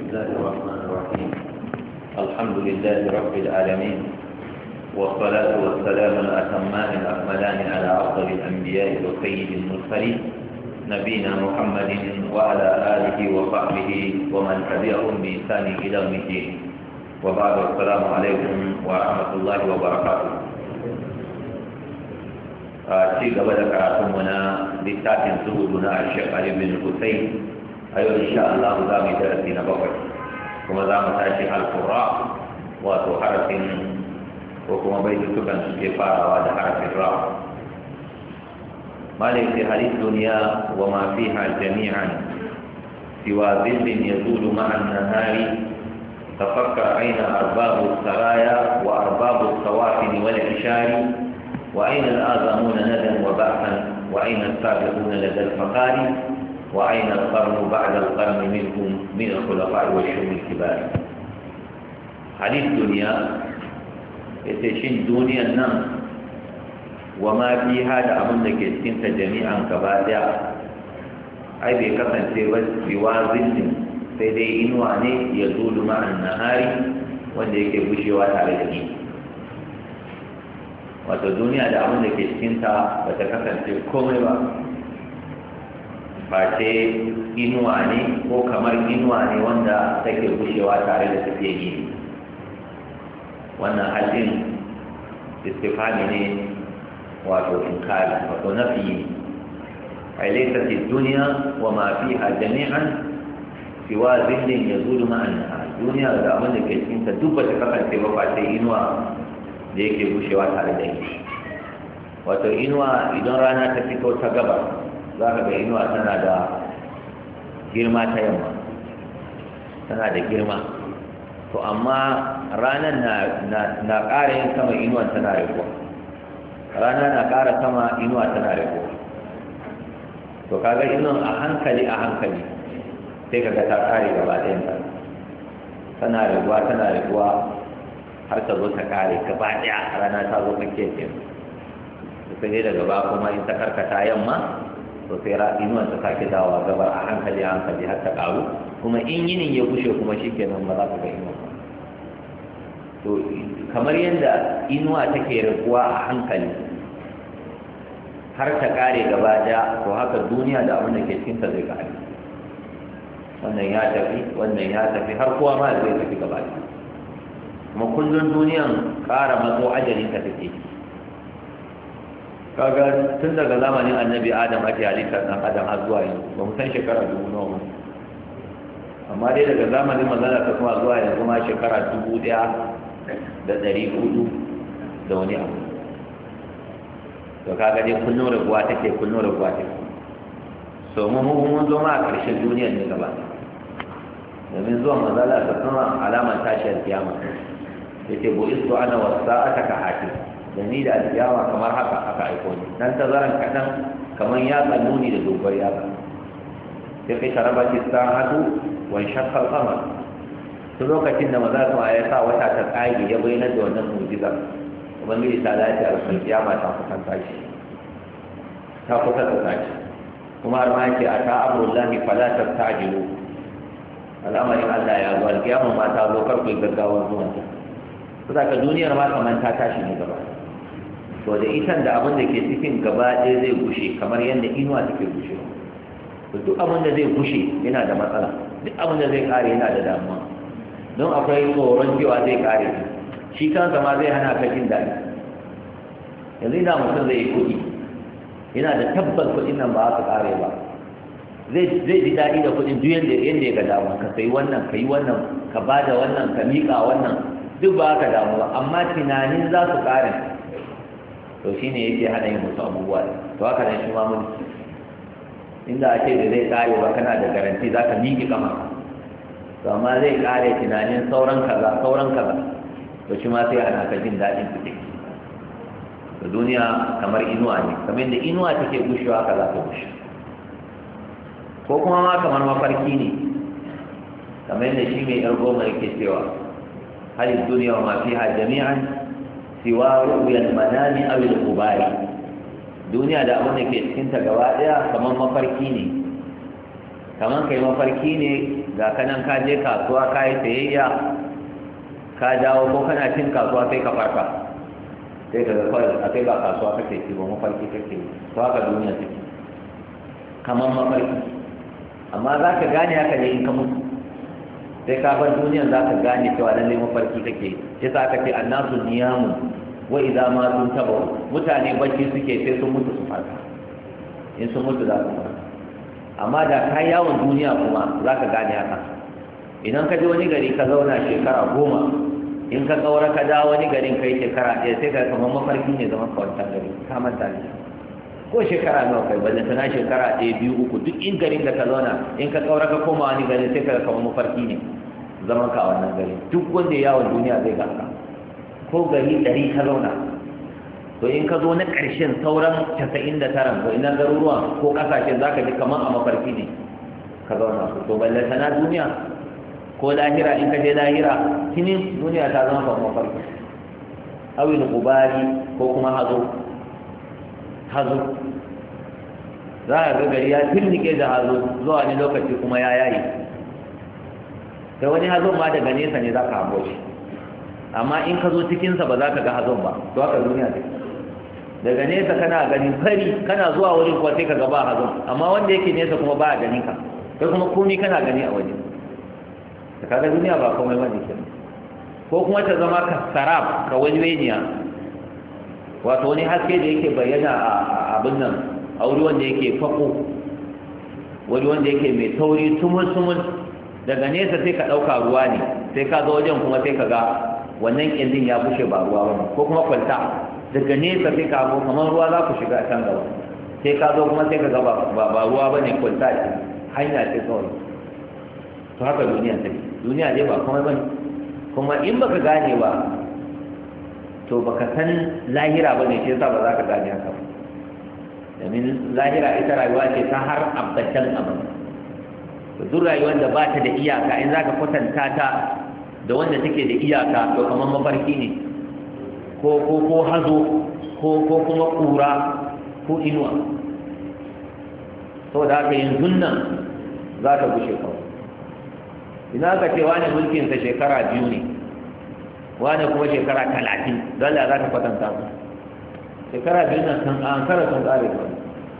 الله الرحمن الرحيم الحمد لله رب العالمين والصلاة والسلام الأتمان الأكملان على أفضل الأنبياء وسيد المرسلين نبينا محمد وعلى آله وصحبه ومن تبعهم بإحسان إلى يوم الدين وبعد السلام عليكم ورحمة الله وبركاته ci gaba da karatunmu na littafin zuhudu na Sheikh Ali bin Hussein a yau insha Allah za mu yi darasi na bakwai kuma za mu tashi al-qurra wato harafin ko kuma baitutukan suke farawa da harafin ra malik fi hadith dunya wa ma fiha jami'an siwa dhillin yazulu ma'a an-nahari tafakkar aina arbabu saraya wa arbabu sawafin wal ishari وأين الآذمون ندا وبعثا وأين السابقون لدى الفقار وأين القرن بعد القرن منهم من الخلفاء والشؤم الكبار حديث دنيا يتشين دنيا النم وما في هذا أمن كنت جميعا كبادع أي بكثن سيبس بوازن سيدي إنواني يزول مع النهار وانده يكبشي على الجميع wato duniya da abin da ke cikinta ba ta kasance komai ba face inuwa ne ko kamar inuwa ne wanda take gushewa tare da tafiye gini wannan halin istifani ne wato inkari wato nafi ai laysa fi dunya wa ma fiha jami'an siwa zillin yazulu ma'an duniya da abin da ke cikinta duk ba ta kasance ba face inuwa da yake gushewa tare da shi wato inuwa idan rana ta fito ta gaba za ka ga inuwa tana da girma ta yamma tana da girma to amma ranar na ƙara yin sama inuwa tana raguwa rana na ƙara sama inuwa tana raguwa to kaga inuwan a hankali sai kaga ta ƙare gaba ɗayanta tana raguwa har ta zo ta kare gaba daya rana ta zo kake ce sai dai daga ba kuma in ta karkata yamma to sai inuwan ta sake dawa gaba a hankali har ta karu kuma in yinin ya kushe kuma shikenan ba za ka ga inuwa to kamar yadda inuwa take raguwa a hankali har ta kare gaba daya to haka duniya da abin da ke cikin ta zai kare wannan ya tafi har kowa ma zai tafi gaba daya kuma kullum duniyan ƙara matso ajalin ta take kaga tun daga zamanin annabi adam ake halittar ɗan adam har zuwa yanzu ba mu san shekara 2000 nawa amma dai daga zamanin manzana ta kuma zuwa yanzu ma shekara 1400 da wani abu to kaga dai kullum raguwa take so mun zo ma a ƙarshen duniyan ne gaba domin zuwa manzala ta kuma alamar tashiyar kiyama yace bo istu ana wasa'ata ka hati da ni da aljawa kamar haka aka aiko ni dan tazaran kadan kamar ya tsanuni da dogar ya ba sai kai tarabati sa'atu wa shaqqa al-qamar to lokacin da maza su ya sa wata ta tsage ya bayyana da wannan mu'jiza ubangiji ta lati al-kiyama ta kusan tashi kuma har ma yake ata amrullahi fala tastajilu al'amarin Allah ya zo alkiyama ma ta zo karku gaggawa zuwa ta saboda ka duniyar ma kamar ta tashi ne gaba to da itan da abin da ke cikin gaba ɗaya zai gushe kamar yadda inuwa take gushe to duk abin da zai gushe yana da matsala duk abin da zai kare yana da damuwa don akwai tsoron cewa zai kare shi kansa ma zai hana ka jin daɗi yanzu ina mutum zai yi kuɗi yana da tabbas kuɗin nan ba su kare ba zai ji daɗi da kuɗin duk yadda ya ga dama ka sayi wannan ka yi wannan ka ba da wannan ka miƙa wannan duk ba ka damu ba amma tunanin za su ƙarin to shi ne yake hana yin musu abubuwa to haka nan shi ma mulki inda a ce da zai ƙare ba kana da garanti za ka miƙi kama to amma zai ƙare tunanin sauran kaza to shi ma sai ana ka jin daɗin kuɗi to duniya kamar inuwa ne kamar yadda inuwa take gushewa haka za ta gushe ko kuma ma kamar mafarki ne kamar yadda shi mai yar goma yake cewa hal duniya wa ma fiha jami'an siwa ru'yal manami aw al-qubari duniya da abin da ke cikin ta gaba daya kamar mafarki ne kamar kai mafarki ne ga kanan ka je kasuwa ka yi sayayya ka dawo ko kana cin kasuwa sai ka farka sai ka ga kawai a kai ba kasuwa kake ci ba mafarki kake to haka duniya take kamar mafarki amma za ka gane haka ne in ka mutu sai ka bar duniyan za ka gane cewa lallai mafarki kake ya sa aka ce annasu niyamu wa idza ma sun taba mutane bacci suke sai sun mutu su farka in sun mutu za su farka amma da ka yawon duniya kuma za ka gane haka idan ka je wani gari ka zauna shekara 10 in ka kaura ka dawo wani garin kai shekara 1 sai ka kamar mafarki ne zaman kawancan gari ka manta ne ko shekara nawa kai balle tana shekara 1 2 3 duk in garin da ka zauna in ka kaura ka koma wani gari sai ka kamar mafarki ne zaman ka a wannan gari duk wanda ya yawon duniya zai ga haka ko gari 100 ka zauna to in ka zo na ƙarshen sauran 99 to ina garuruwa ko ƙasashen za ka ji kamar a mafarki ne ka zauna to balle tana duniya ko lahira in ka je lahira kini duniya ta zama kamar mafarki awil gubari ko kuma hazo za a ga gari ya tilnike da hazo zuwa ne lokaci kuma ya yayi da wani hazon ma daga nesa ne za ka hango shi amma in ka zo cikinsa ba za ka ga hazon ba to haka duniya ce daga nesa kana gani fari kana zuwa wurin kuwa sai ka ga ba hazon amma wanda yake nesa kuma ba a gani ka kai kuma komai kana gani a waje da kaga duniya ba komai bane kenan ko kuma ta zama ka sarab ka wani weniya wato wani haske da yake bayyana a abin nan a wuri wanda yake fako wani wanda yake mai tauri sumul daga nesa sai ka ɗauka ruwa ne sai ka zo wajen kuma sai ka ga wannan ƙindin ya bushe ba ruwa ba ko kuma kwalta daga nesa sai ka zo kamar ruwa za ku shiga a can gaba sai ka zo kuma sai ka ga ba ruwa ba ne kwalta ce hanya ce kawai to haka duniya take duniya dai ba komai ba ne kuma in baka gane ba to baka san lahira ba ne shi yasa ba za ka gane haka ba domin lahira ita rayuwa ce ta har abadan abada duk rayuwar da ba ta da iyaka in za ka kwatanta ta da wanda take da iyaka to kamar mafarki ne ko hazo ko kuma kura ko inuwa saboda haka yanzu nan za ta gushe kawai ina ka ce wani mulkinsa shekara 2 ne wani kuma shekara 30 dole za ka kwatanta su shekara 2 nan kan an kara sun kare kawai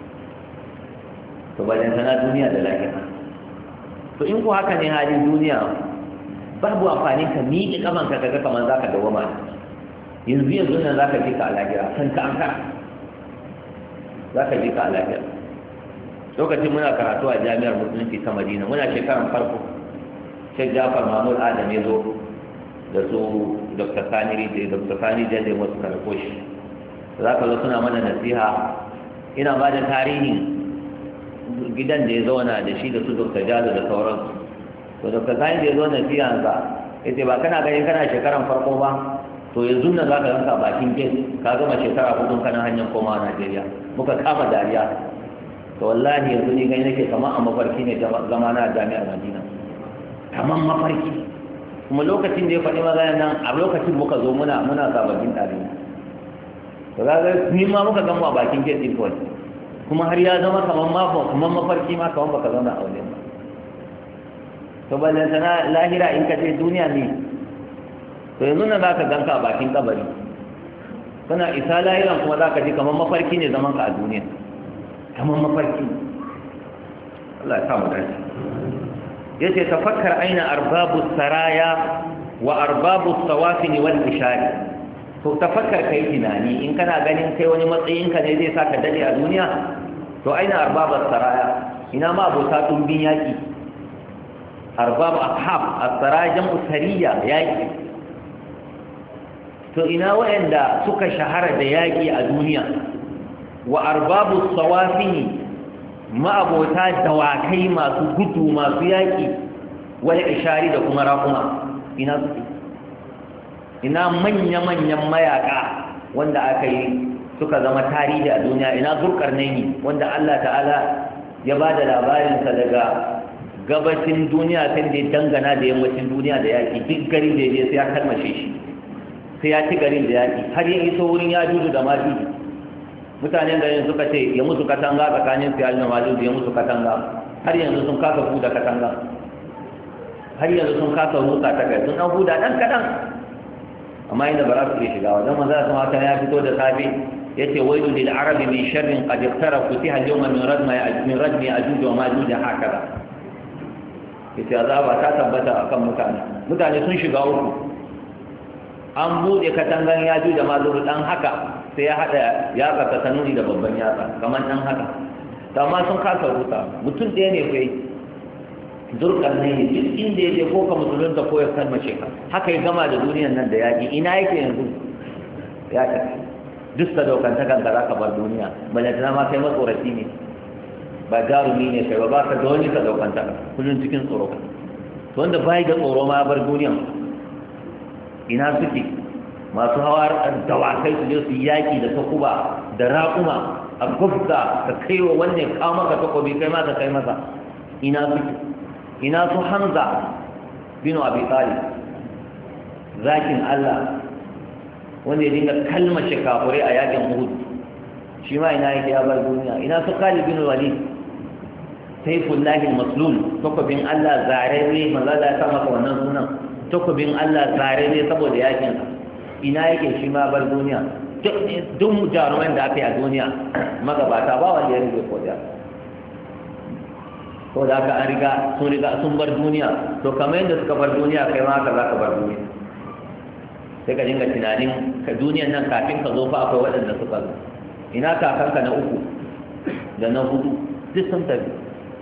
to bayan sana duniya da lafiya to in ku haka ne halin duniya babu amfani ka miƙe kafanka kaga kamar za ka dawama yanzu nan za ka ji ka a lafiya kan ka an kara za ka ji ka a lafiya lokacin muna karatu a jami'ar musulunci ta madina muna shekaran farko shek jafar mahmud adam ya zo da su dr sani jade wasu karko shi za ka zo suna mana nasiha ina ba da tarihin gidan da ya zauna da shi da su dr jado da sauransu to dr sani da ya zo nasiha za ya ce ba kana ganin kana shekaran farko ba to yanzu nan za ka yanka bakin gate ka gama shekara 4 kana hanyar koma a najeriya muka kama dariya to wallahi yanzu ni gani nake kamar a mafarki ne zama na jami'ar madina kamar mafarki kuma lokacin da ya faɗi magana nan a lokacin muka zo muna sababbin ɗalibi to ga ni ma muka gama a bakin gate din kawai kuma har ya zama kamar mafarki ma kamar baka zauna a wajen ba to balle sana lahira in ka je duniya ne to yanzu nan za ka ganka a bakin kabari kana isa lahiran kuma za ka ji kamar mafarki ne zaman ka a duniya kamar mafarki Allah ya samu dace yace tafakkar aina arbabu saraya wa arbabu sawafin wal ishari to tafakkar kai tunani in kana ganin kai wani matsayin ka ne zai saka dade a duniya to aina arbabu saraya ina ma abota tumbin yaki arbab ashab as-saraya jam'u sariya yaki to ina wayanda suka shahara da yaki a duniya wa arbabu sawafin ma'abota dawakai masu gudu masu yaƙi wani ishari da kuma raƙuma ina suke ina manya-manyan mayaƙa wanda aka yi suka zama tarihi a duniya ina zulƙarnaini wanda Allah ta'ala ya ba da labarinsa daga gabashin duniya sai da dangana da yammacin duniya da yaƙi duk garin da ya je sai ya kalmashe shi sai ya ci garin da yaƙi har ya iso wurin ya juju da majuju mutanen garin suka ce ya musu katanga tsakanin su yalina majuju ya musu katanga har yanzu sun kasa buɗe katanga har yanzu sun kasa rusa ta kai sun dan huda dan kadan amma inda ba za su iya shiga wajen manzo Allah ta ya fito da safi yace wailu lil arabi min sharrin qad iqtara futiha al-yawma min radmi ajuj wa majuj hakaza yace azaba ta tabbata akan mutane sun shiga uku an bude katangan yajuj da majuj dan haka sai ya hada yatsa ta nuni da babban yatsa kamar dan haka amma sun kasa rusa mutum ɗaya ne kai zurkar ne duk inda ya je ko ka musulunta ko ya kalmace ka haka ya gama da duniyan nan da yaƙi ina yake yanzu ya tafi duk sadaukantakan ka za ka bar duniya balantana ma kai matsoraci ne ba jarumi ne kai ba ka da wani sadaukantaka kullum cikin tsoro to wanda bai da tsoro ma bar duniyan ina suke masu hawa dawakai su je su yaƙi da takuba da raƙuma a gufta ka kai wa wannan kawo maka takobi kai ma ka kai masa ina suke ina su Hamza bin Abi Talib zakin Allah wanda ya dinga kalmashe kafirai a yakin Uhud shi ma ina yake ya bar duniya ina su Khalid bin Walid Sayfullahi al-Maslul takobin Allah zarare manzo Allah ya sa maka wannan sunan takobin Allah zarare saboda yakin ina yake shi ma bar duniya duk jaruman da aka yi a duniya magabata ba wanda ya rige kodiya ko da aka sun bar duniya to kamar yadda suka bar duniya kai ma haka za ka bar duniya sai ka dinga tunanin ka duniyan nan kafin ka zo fa akwai waɗanda suka zo ina kakanka na 3 da na 4 duk sun tafi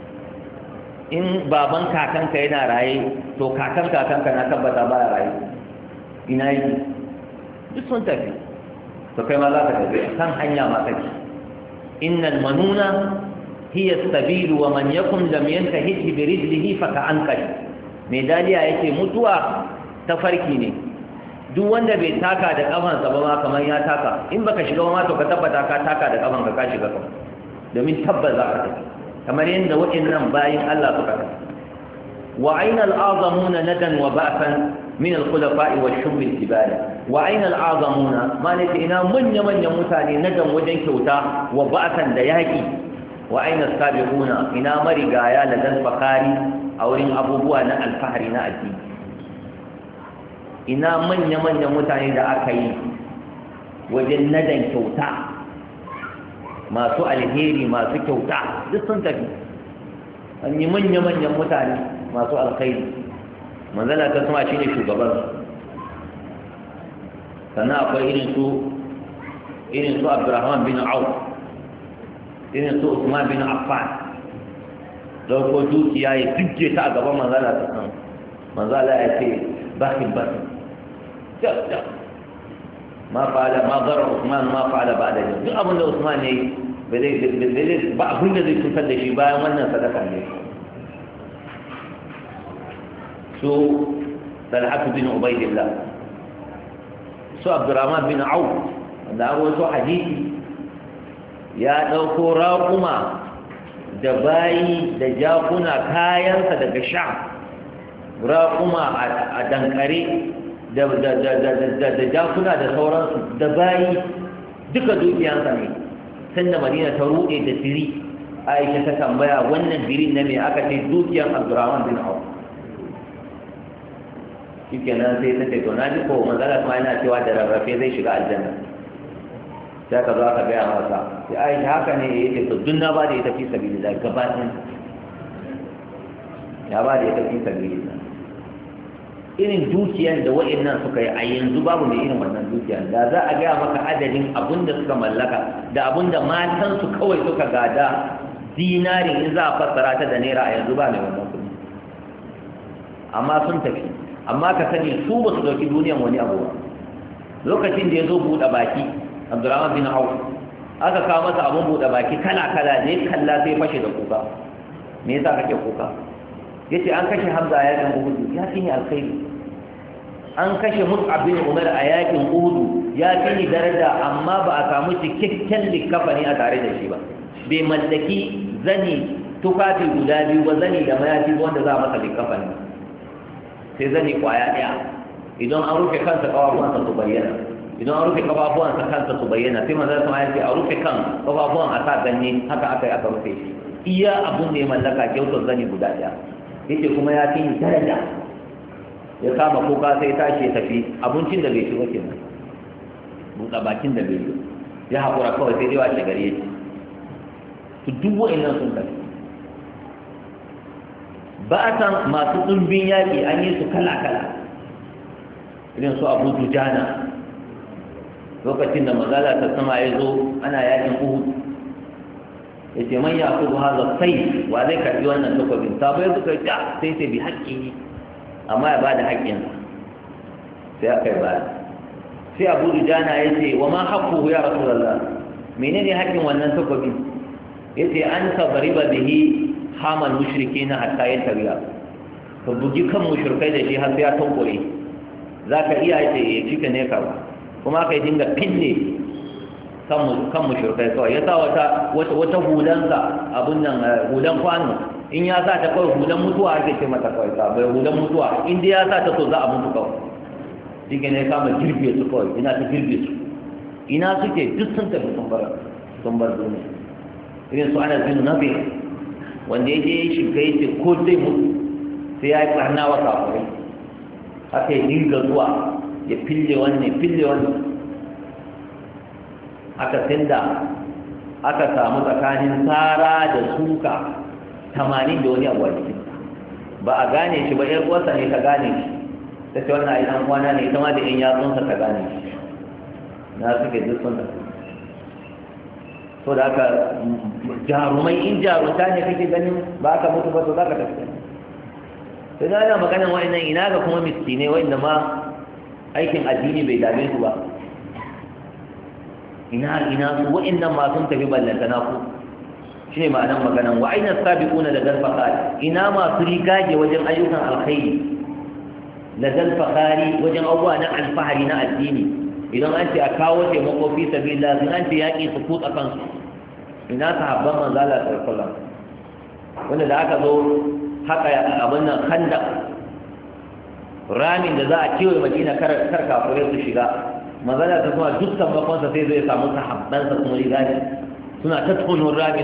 in baban kakanka yana raye to kakanka na tabbata ba ya raye ina yi duk sun tafi to kai ma za ka tafi kan hanya ma kake innal manuna hiya sabilu wa man yakum lam yantahi bi rijlihi fa ka'anqal medaliya yake mutuwa tafarki ne duk wanda bai taka da kafansa ba ma kamar ya taka in baka shiga ma to ka tabbata ka taka da kafanka ka shiga kan domin tabbata za ka tafi kamar yadda waɗannan bayin Allah suka tafi wa aina al-azamuna nadan wa ba'san min al-khulafa'i wa shumm al-jibal wa aina al-azamuna malaka ina manyan mutane nadan wajen kyauta wa ba'san da yaki wa aina sabiquna ina marigaya da dan fakari a wurin abubuwa na alfahari na addini ina manya-manyan mutane da aka yi wajen nadan kyauta masu alheri masu kyauta duk sun tafi an yi manya-manyan mutane masu alkhairi manzala ta sama shine shugaban sannan akwai irin su Abdurrahman bin Auf irin su Usman bin Affan dauko dukiya ya dukje ta a gaban manzala ta san manzala ya ce bakin ja ma fa'ala ma dara Usman ma fa'ala ba'da duk abin da Usman ne ba abin da zai cutar da shi bayan wannan sadaka ne su Talha bin Ubaydillah su Abdurrahman bin Auf da wasu hadisi ya ɗauko raƙuma da bayi da jakuna kayansa daga sha raƙuma a dankare da jakuna da sauransu da bayi duka dukiyansa ne sanda madina ta ruɗe da diri aisha ta tambaya wannan dirin na mai aka ce dukiyan Abdurrahman bin Auf shi kenan sai ta ce to na ji ko manzala kuma yana cewa da rarrafe zai shiga aljanna sai ka zo aka gaya masa sai aisha haka ne ya ce to dun na ba da ita fi sabilillah gabatin ya ba da ita fi sabilillah irin dukiyan da wa'annan suka yi a yanzu babu mai irin wannan dukiyan da za a gaya maka adadin abin da suka mallaka da abin da matansu kawai suka gada dinarin in za a fassara ta da naira a yanzu ba mai wannan kuɗi amma sun tafi amma ka sani su ba su ɗauki duniyan wani abu ba lokacin da ya zo buɗe baki Abdurrahman bin Auf aka kawo masa abun buɗe baki kala-kala ne kalla sai fashe da kuka me yasa kake kuka yace an kashe Hamza a yakin Uhud ya fi ni alkhairi an kashe Mus'ab bin Umar a yakin Uhud ya fi ni daraja amma ba a samu cikakken likafani a tare da shi ba bai mallaki zani tufafi guda biyu ba zani da mayafi wanda za a masa likafani sai zani kwaya ɗaya idan an rufe kansa kawafuwansa su bayyana idan an rufe kafafuwansa kansa su bayyana sai manzon sama ya ce a rufe kan kafafuwan a sa ganye haka aka yi aka rufe shi iya abun da ya mallaka kyautar zani guda ɗaya yace kuma ya fi ni daraja ya kama kuka sai tashi ya tafi abincin da bai ci wake nan buɗa bakin da bai ci ya haƙura kawai sai dai wace gari ya ci su duk wa'annan sun tafi ba a san masu ɗumbin yaƙi an yi su kala-kala irin su abu dujana lokacin da mazala ta sama ya zo ana yaƙin uhud ya ce man ya kudu haza sai wa zai karɓi wannan takwabin sabo ya suka ja sai bi haƙƙi amma ya ba da haƙƙinsa sai aka yi ba sai abu dujana ya ce wa ma haƙƙuhu ya rasulallah menene haƙƙin wannan takwabin ya ce an tabariba bihi hamal mushriki na hatta ya tabiya ka bugi kan mushrikai da shi har sai ya tankure za ka iya ce ya cika ne ka ba kuma ka yi dinga pinne kan mushrikai kawai ya sa wata hulansa abin nan hulan kwano in ya sa ta kawai hulan mutuwa ake ce mata kawai ka bai hulan mutuwa in dai ya sa ta so za a mutu kawai shi ne kama girbe su kawai ina ta girbe su ina suke duk sun tafi sun bar duniya irin su ana zinu nabi wanda ya je ya shiga ya ce ko zai mutu sai ya yi ɓarna wa kafirai haka ya dinga zuwa ya fille wannan aka tunda aka samu tsakanin tsara da suka 80 da wani abu a jikinsa ba a gane shi ba ƴar uwarsa ne ta gane shi ta ce wannan ainihin kwana ne ita ma da ƴan yatsunsa ta gane shi na suke duk sun tafi so da aka jarumai in jarumta ne kake ganin ba ka mutu ba to za ka tafi sai da ana maganin wa'annan ina ga kuma miskinai wa'anda ma aikin addini bai dame su ba ina su wa'annan ma sun tafi ballantana ku shi ne ma'anar maganan wa aina sabiquna da dalfaqari ina masu rigage wajen ayyukan alkhairi da dalfaqari wajen abubuwa na alfahari na addini idan an ce a kawo taimako fi sabilillah sun an ce yaƙi su kutsa kansu ina sahabban manzo Allah sallallahu alaihi wasallam wanda da aka zo haka abin nan khandaq ramin da za a kewaye Madina kar kafirai su shiga manzo Allah ta kuma dukkan bakonsa sai zai samu sahabbansa kuma rigage suna ta tonon rami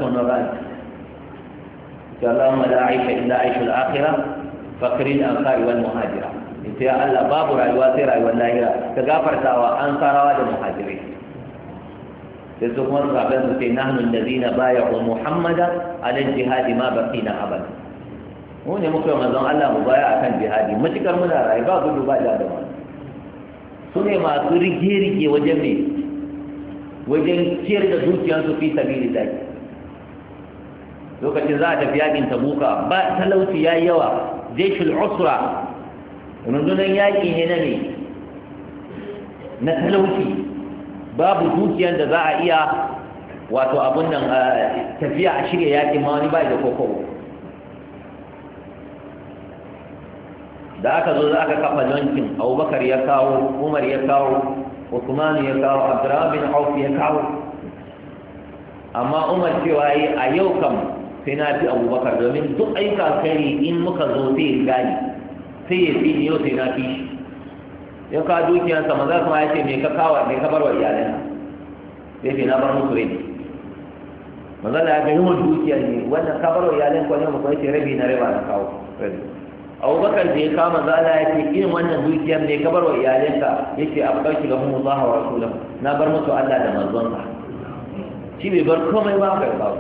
ya Allahumma la aisha illa aishul akhirah fakril ansari wal muhajira ita ya Allah babu rayuwa sai rayuwar lahira ka gafartawa ansarawa da muhajirai sai su kuma sahabban su ce nahnu allazina bay'u muhammadan ala jihad ma baqina abada mu ne muka manzon Allah mu baya akan jihadi matukar muna rayu ba gudu ba da su ne masu rige wajen me wajen ciyar da dukiyarsu fi sabilillah lokacin za a tafi yakin tabuka ba talauci yayi yawa jaishul usra rundunar yaƙi ne na talauci babu dukiyar da za a iya wato abun nan tafiya a shirya yaƙin ma wani bai da kokobo da aka zo za aka kafa lantin abubakar ya kawo umar ya kawo usman ya kawo abdurrahman bin auf ya kawo amma umar cewa yi a yau kam sai na fi abubakar domin duk ayyuka alkhairi in muka zo sai ya gani sai ya fi yau sai na fi shi ya kawo dukiyarsa maza kuma ya ce mai ka bar wa iyalan sai ce na bar musu rai maza da ya ga yawan dukiyar ne wannan ka bar wa iyalan kwanan mu kawai ce rabi na raba na kawo rabi abubakar da ya kawo maza Allah ya ce irin wannan dukiyar ne ka bar wa iyalanka ya ce abu ɗauki ga mu Allah wa rasulahu na bar musu Allah da manzonsa shi bai bar komai ba ka kawo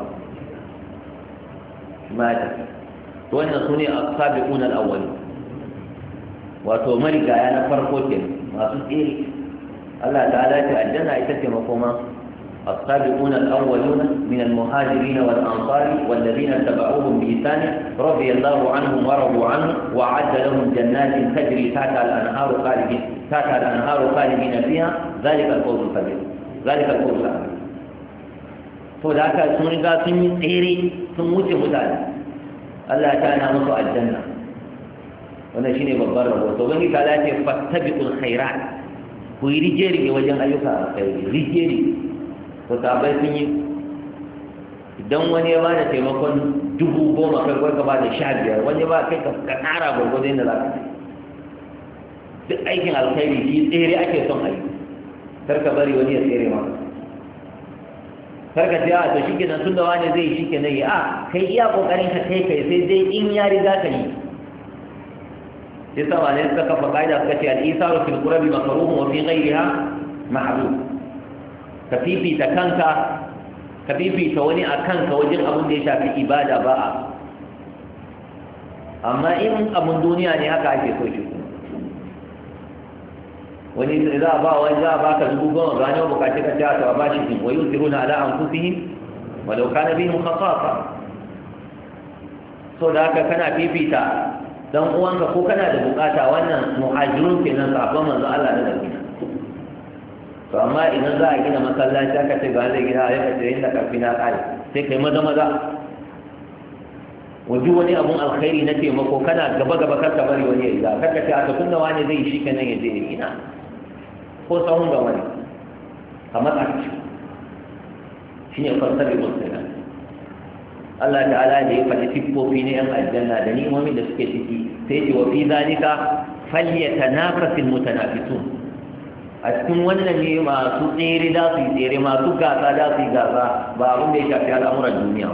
mata wannan su ne as-sabiqun al-awwalin wato marigaya na farko ke masu tsere Allah ta'ala ce aljanna ita ce makoma as-sabiqun al-awwalun min al-muhajirin wal-ansar walladhina tabauhum bi ihsan radiyallahu anhum wa radu anhu wa 'adda lahum jannatin tajri tahta al-anhar khalidin fiha dhalika al-fawz al-kabir to da haka sun riga sun yi tsere sun wuce mutane Allah ya tana musu aljanna wannan shine babban rabo to bangi ta dace fattabiqul khairat ku yi rige wajen ayyuka alkhairi rige to sabai sun yi idan wani ya bada taimakon 10,000 kai ka ba da 15 wani ba kai ka tsara gwargwado yadda za ka duk aikin alkhairi shi tsere ake son a yi kar ka bari wani ya tsere maka karka ce a to shi kenan tun da wani zai shi kenan yi a kai iya kokarin ka kai sai dai in ya riga ka yi sai sama ne suka kafa kaida suka ce al-isaru fil qurbi makruh wa fi ghayriha ma'ruf ka fifita kanka ka fifita wani a kanka wajen abin da ya shafi ibada ba a amma in abin duniya ne haka ake so shi wani za a ba ka 10,000 gane wa bukaci ka ce ta ba shi din wa yusiruna ala anfusihim walau kana bihim khasasa so da haka kana fifita dan uwanka ko kana da bukata wannan muhajirun kenan sahabban manzo Allah da Madina to amma idan za a gina masallaci aka ce ga zai gina ya kace inda karfi na kai sai kai maza waje wani abun alkhairi na taimako kana gaba kar ka bari wani ya yi da kar ka ce a tun da wani zai shi kenan ya je ina ko sahun ga wani kamar a ci shine fasabi musulman Allah ta'ala da ya faɗi siffofi na yan aljanna da ni'imomin da suke ciki sai ce wa fi zalika falyatanafasil mutanafisun a cikin wannan ne masu tsere da su yi tsere masu gasa da su yi gasa ba abin da ya shafi al'amuran duniya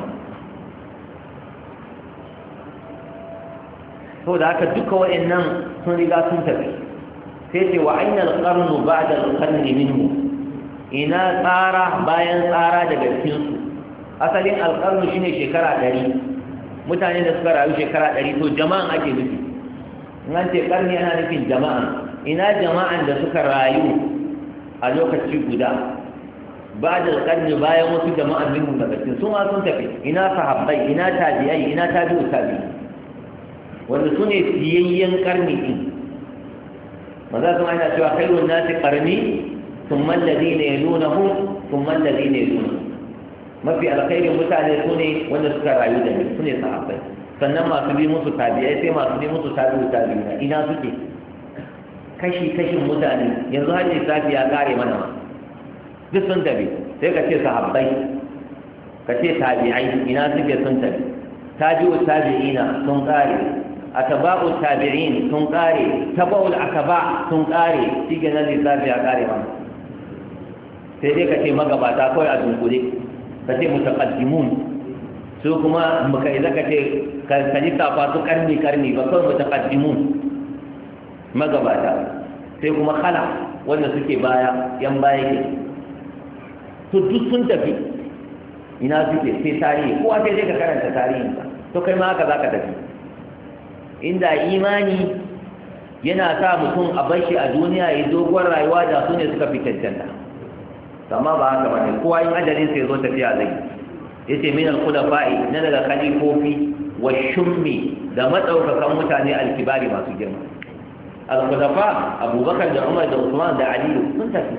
to da haka duka wa'annan sun riga sun tafi sai ce wa ainal qarnu ba'da al-qarni minhu ina tsara bayan tsara daga cikin su asalin alƙarnu shine shekara 100 mutane da suka rayu shekara 100 to jama'an ake nufi in an ce ƙarni yana nufin jama'a ina jama'an da suka rayu a lokaci guda ba da ƙarni bayan wasu jama'an minhum daga cikin su ma sun tafi ina sahabbai ina tabi'ai ina tabi'u tabi'i wanda su ne siyayyen ƙarni din maza kuma yana cewa khairun nasi qarni thumma alladhina yalunahum thumma alladhina yalunahum mafi alkhairin mutane su ne wanda suka rayu da ni su ne sahabbai sannan masu bi musu tabi'ai sai masu bi musu tabi'ina ina suke kashin mutane yanzu har lissafi ya kare mana ma duk sun tabi sai ka ce sahabbai ka ce tabi'ai ina suke sun tabi tabi'u tabi'ina sun kare atba'u tabi'in sun kare tabaul akaba sun kare shi ke nan lissafi ya kare mana sai dai ka ce magabata kawai a dunkule ka ce mutaqaddimun su kuma muka idan ka ce ka lissafa su karni ba kawai mutaqaddimun magabata sai kuma khala wanda suke baya yan baya ke to duk sun tafi ina suke sai tarihi kowa sai dai ka karanta tarihinsa to kai ma haka za ka tafi inda imani yana sa mutum a bashi a duniya ya doguwar rayuwa da su ne suka fi cancanta amma ba haka bane kowa in ajalin sai zo tafiya zai yace min al-khulafa'i na daga khalifofi wa shummi da madaukakan mutane al-kibari masu girma al-khulafa Abubakar da Umar da Uthman da Ali sun tafi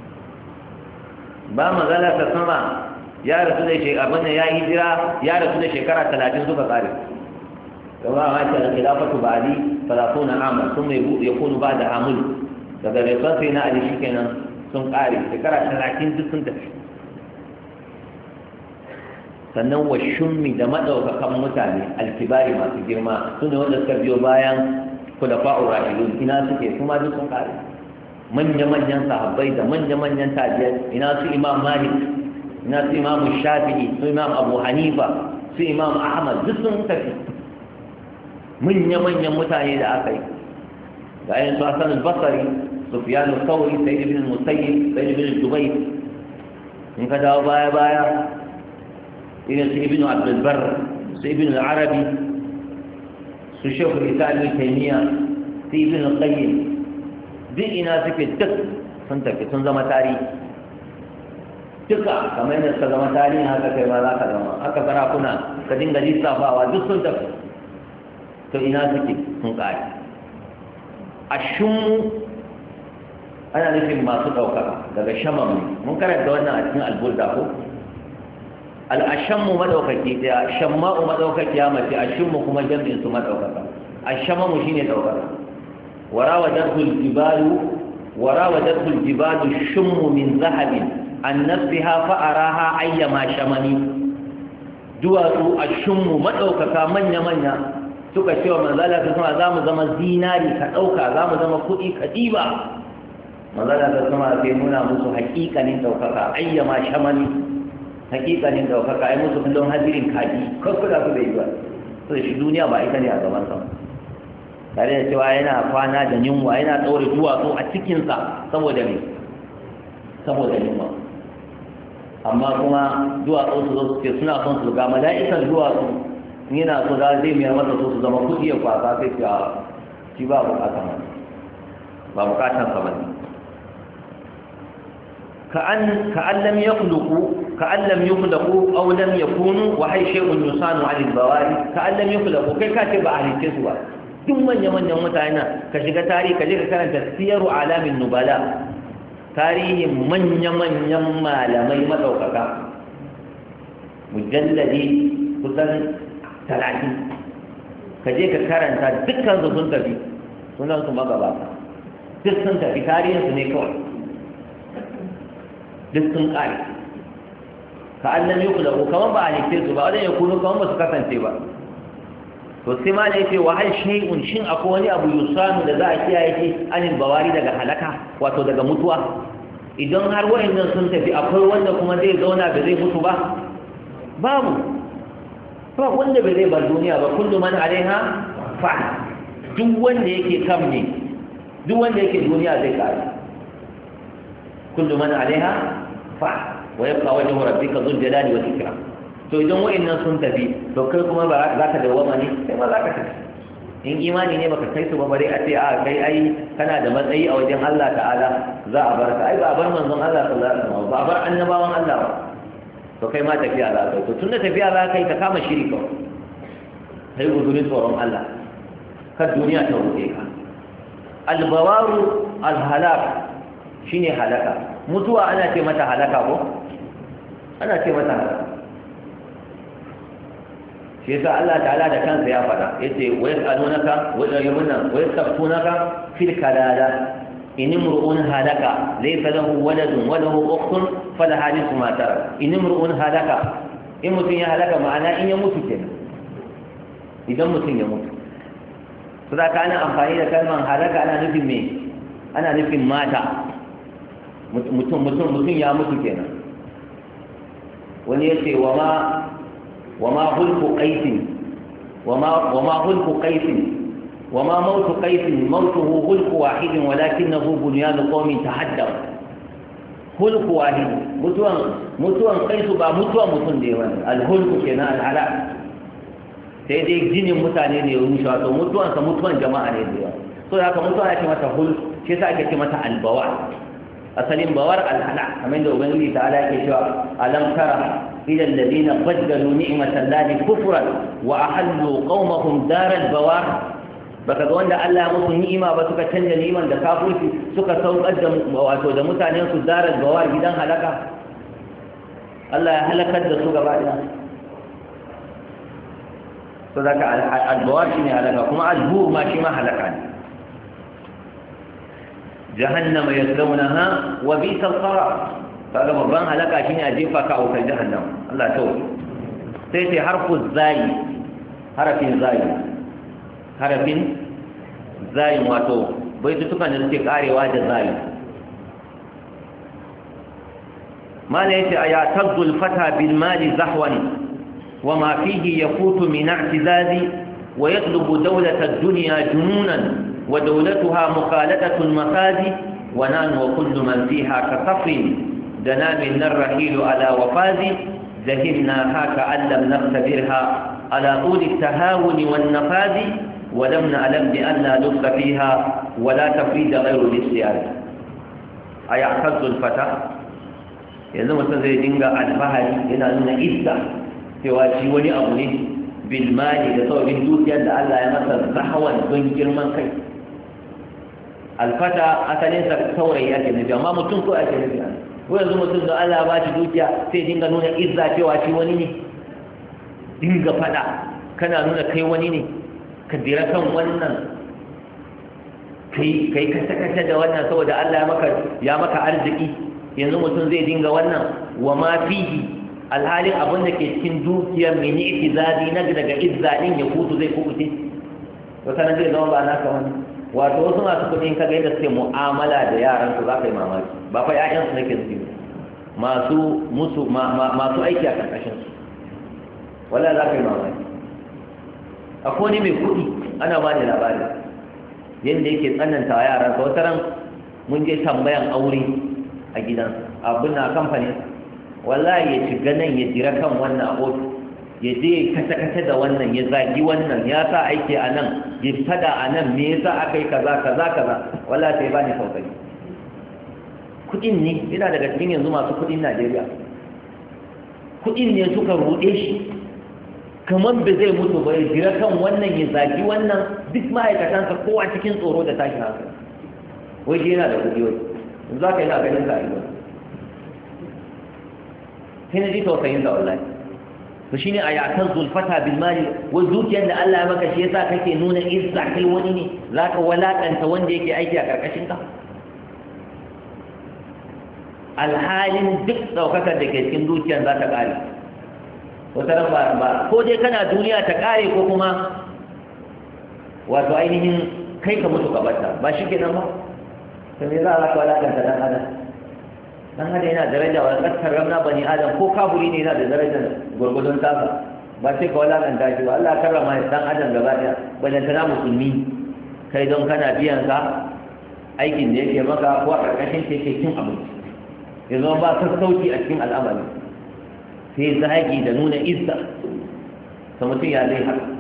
ba magana ta sama ya rasu da shekara ya hijira ya rasu da shekara 30 suka kare kuma ma ta khilafatu ba'di 30 ama thumma yakunu ba'da amul daga rayuwar sai na Ali shikenan sun ƙare shekara 30 duk sun tafi sannan wa shummi da maɗaukakan mutane alkibari masu girma su ne wanda suka biyo bayan kulafa'ur rashidun ina suke su ma duk sun ƙare manya-manyan sahabbai da manya-manyan tajiyar ina su imam malik ina su imam shafi'i su imam abu hanifa su imam ahmad duk sun tafi manya-manyan mutane da aka yi ga yin su hasan al-basri سفيان الثوري سيد بن المسيب سيد بن الزبير من كذا بايا إلى سيد بن عبد البر سيد بن العربي شيخ الإسلام ابن تيمية سيد بن القيم دي إناس في الدق سنتك سنزم تاريخ تقع كما إن سنزم تاريخ هكذا كما لا كذا هكذا كنا كدين غدي صافا ودي سنتك تو إناس في سنقاي الشم ana nufin masu ɗaukaka daga shamam mun karanta wannan a cikin alburda ko al'ashammu maɗaukaki ɗaya shamma'u maɗaukaki ya mace ashimmu kuma jam'in su maɗaukaka ashamamu shine ɗaukaka warawajatul jibalu shummu min zahabin an nafsiha fa'araha ayyama shamani duwatsu ashimmu maɗaukaka manya-manya suka cewa manzala ta sama za mu zama zinari ka ɗauka za mu zama kuɗi ka ɗiba manzala ta sama sai nuna musu haƙiƙanin ɗaukaka ayyama shamani haƙiƙanin ɗaukaka ai musu kullum hadirin kaji kakkula su da yi ba so da shi duniya ba ita ne a gaban sa tare da cewa yana kwana da yunwa yana ɗaure duwatsu a cikinsa saboda yunwa amma kuma duwatsu su zo su ce suna son su ga mala'ikan duwatsu yana so za zai miyar masa so su zama kuɗi ya kwasa sai ce shi ba bukatan sa bane كأن لم يخلقوا أو لم يكونوا وهي شيء يصان عن البواري كأن لم يخلقوا كيف كاتب أهل الكسوة ثم يمن متعنا كشك تاريخ كشك كانت تسير أعلام النبلاء تاريخ من يما لمي مدوكك مجلدي كسن 30 كشك كانت دكا سنت في سنن ثم قبابا duk sun tafi tarihinsu ne kawai duk sun ƙari ka annan yi kula ko kamar ba a halitte su ba wajen ya kuno kamar ba su kasance ba to sai ma ne ce wa hal shay'un shin akwai wani abu yusanu da za a kiyaye shi anil bawari daga halaka wato daga mutuwa idan har wayannan sun tafi akwai wanda kuma zai zauna ba zai mutu ba babu ba wanda bai zai bar duniya ba kullu man alaiha fa duk wanda yake kam ne duk wanda yake duniya zai kare kullu man alaiha fa wa yabqa wajhu rabbika dhul jalali wal ikram to idan wa'annan sun tafi to kai kuma ba za ka dawama ne kai ma za ka tafi in imani ne baka kai su ba bare a ce a kai ai kana da matsayi a wajen Allah ta'ala za a bar ka ai ba a bar manzon Allah sallallahu alaihi wasallam ba a bar annabawan Allah ba to kai ma tafiya za ka to tunda tafiya za kai ka kama shiri kawai kai gudurin tsoron Allah kar duniya ta ruɗe ka albawaru alhalak shine halaka mutuwa ana ce mata halaka ko ana ce mata halaka shi yasa Allah ta'ala da kansa ya faɗa yace wa yasalunaka wa yastaftunaka fil kalala in imru'un halaka laysa lahu waladun wa lahu ukhtun falaha nisfu ma tarak in imru'un halaka in mutun ya halaka ma'ana in ya mutu kenan idan mutun ya mutu saboda ana amfani da kalmar halaka ana nufin me ana nufin mata mutum ya mutu kenan wani yace وما هلك قيس وما هلك قيس وما موت قيس موته هلك واحد ولكنه بنيان قوم تحدر هلك واحد متوان قيس با متوان متون دي wani alhulku kenan alhala sai dai jinin mutane ne ya rushe wato mutuwan jama'a ne da yawa so da haka mutuwa ake mata hulku shi yasa ake ce mata albawa asalin bawar alhala kamar da ubangiji ta ala ke cewa alam tara ila alladhina baddalu ni'matan lahi kufran wa ahallu qaumahum daral bawar baka ga wanda Allah ya musu ni'ima ba suka canja ni'iman da kafirci suka saukar da wato da mutanen su daral bawar gidan halaka Allah ya halakar da su gaba ɗaya to daga al-bawar shine halaka kuma al-bur ma shi ma halaka ne jahannama yaslawnaha wa bi'sal qarar kaga babban halaka shine a jefa ka a wutar jahannama Allah ta wuce sai sai harafin zai wato baitutukan da suke karewa da zai mala yace aya tazul fata bil mali zahwan wa ma fihi yafutu min i'tizazi wa yatlubu dawlata ad-dunya jununan ودولتها مخالطة المخازي ونان وكل من فيها كصفر دنا منا الرحيل على وفازي زهرناها كأن لم نختبرها على طول التهاون والنفاذ ولم نعلم بأن لا لبس فيها ولا تفريد غير الاستياذ أيعتز الفتى يزم تزيدنغ الفهل إلى أن إذا سواشي ولي أبني بالمال لطوب الدوسيا لألا يمثل زحوا بنجر من كي alfata asalinsa saurayi ake nufi amma mutum ko ake nufi ko yanzu mutum da Allah ba shi dukiya sai dinga nuna izza cewa shi wani ne dinga fada kana nuna kai wani ne ka dira kan wannan kai kasa da wannan saboda Allah ya maka arziki yanzu mutum zai dinga wannan wa ma fihi alhalin abin da ke cikin dukiyar mai ni itizadi na daga izza din ya kutu zai kubuce to kana zai zama ba naka wani wato wasu masu kudin kaga yadda suke mu'amala da yaran su za ka yi mamaki ba fa ƴaƴan su nake zuwa masu aiki a karkashin su wala za ka yi mamaki akwai wani mai kudi ana ba da labari yadda yake tsananta wa yaransa. Wata ran mun je tambayan aure a gidansa abin na kamfanin, wallahi ya shiga nan ya jira kan wannan a ofis, ya je kata-kata da wannan, ya zagi wannan, ya sa aiki a nan, ya fada a nan, me yasa aka yi kaza wallahi sai ba ni tausayi. Kuɗin ne yana daga cikin yanzu masu kuɗin Najeriya, kuɗin ne suka ruɗe shi kamar ba zai mutu ba, ya jira kan wannan, ya zagi wannan, duk ma'aikatansa kowa cikin tsoro da tashin hankali. Wai shi yana da kuɗi wai za ka yi na ganin ka a yi wani sai na ji tausayin sa wallahi. to shine a yakan zulfata bil mali wa dukiyar da Allah ya maka shi yasa kake nuna izza kai wani ne zaka walakanta wanda yake aiki a karkashin ka, alhalin duk daukakar da ke cikin dukiyar za ta kare. wata ran ba ko dai kana duniya ta kare ko kuma wato ainihin kai ka mutu ka barta, ba shi kenan ba. to me za a ka walakanta dan adam? dan adam yana daraja wa tsakar ramna bani adam, ko kafiri ne yana da darajar gurgudun tasa, ba sai ka walakanta shi ba. Allah karrama dan adam gaba daya, balantana musulmi. kai don kana biyan ka aikin da yake maka ko a karkashin ke cin abinci, ya zama ba sassauci a cikin al'amari, sai zagi da nuna izza ta mutum ya zai haka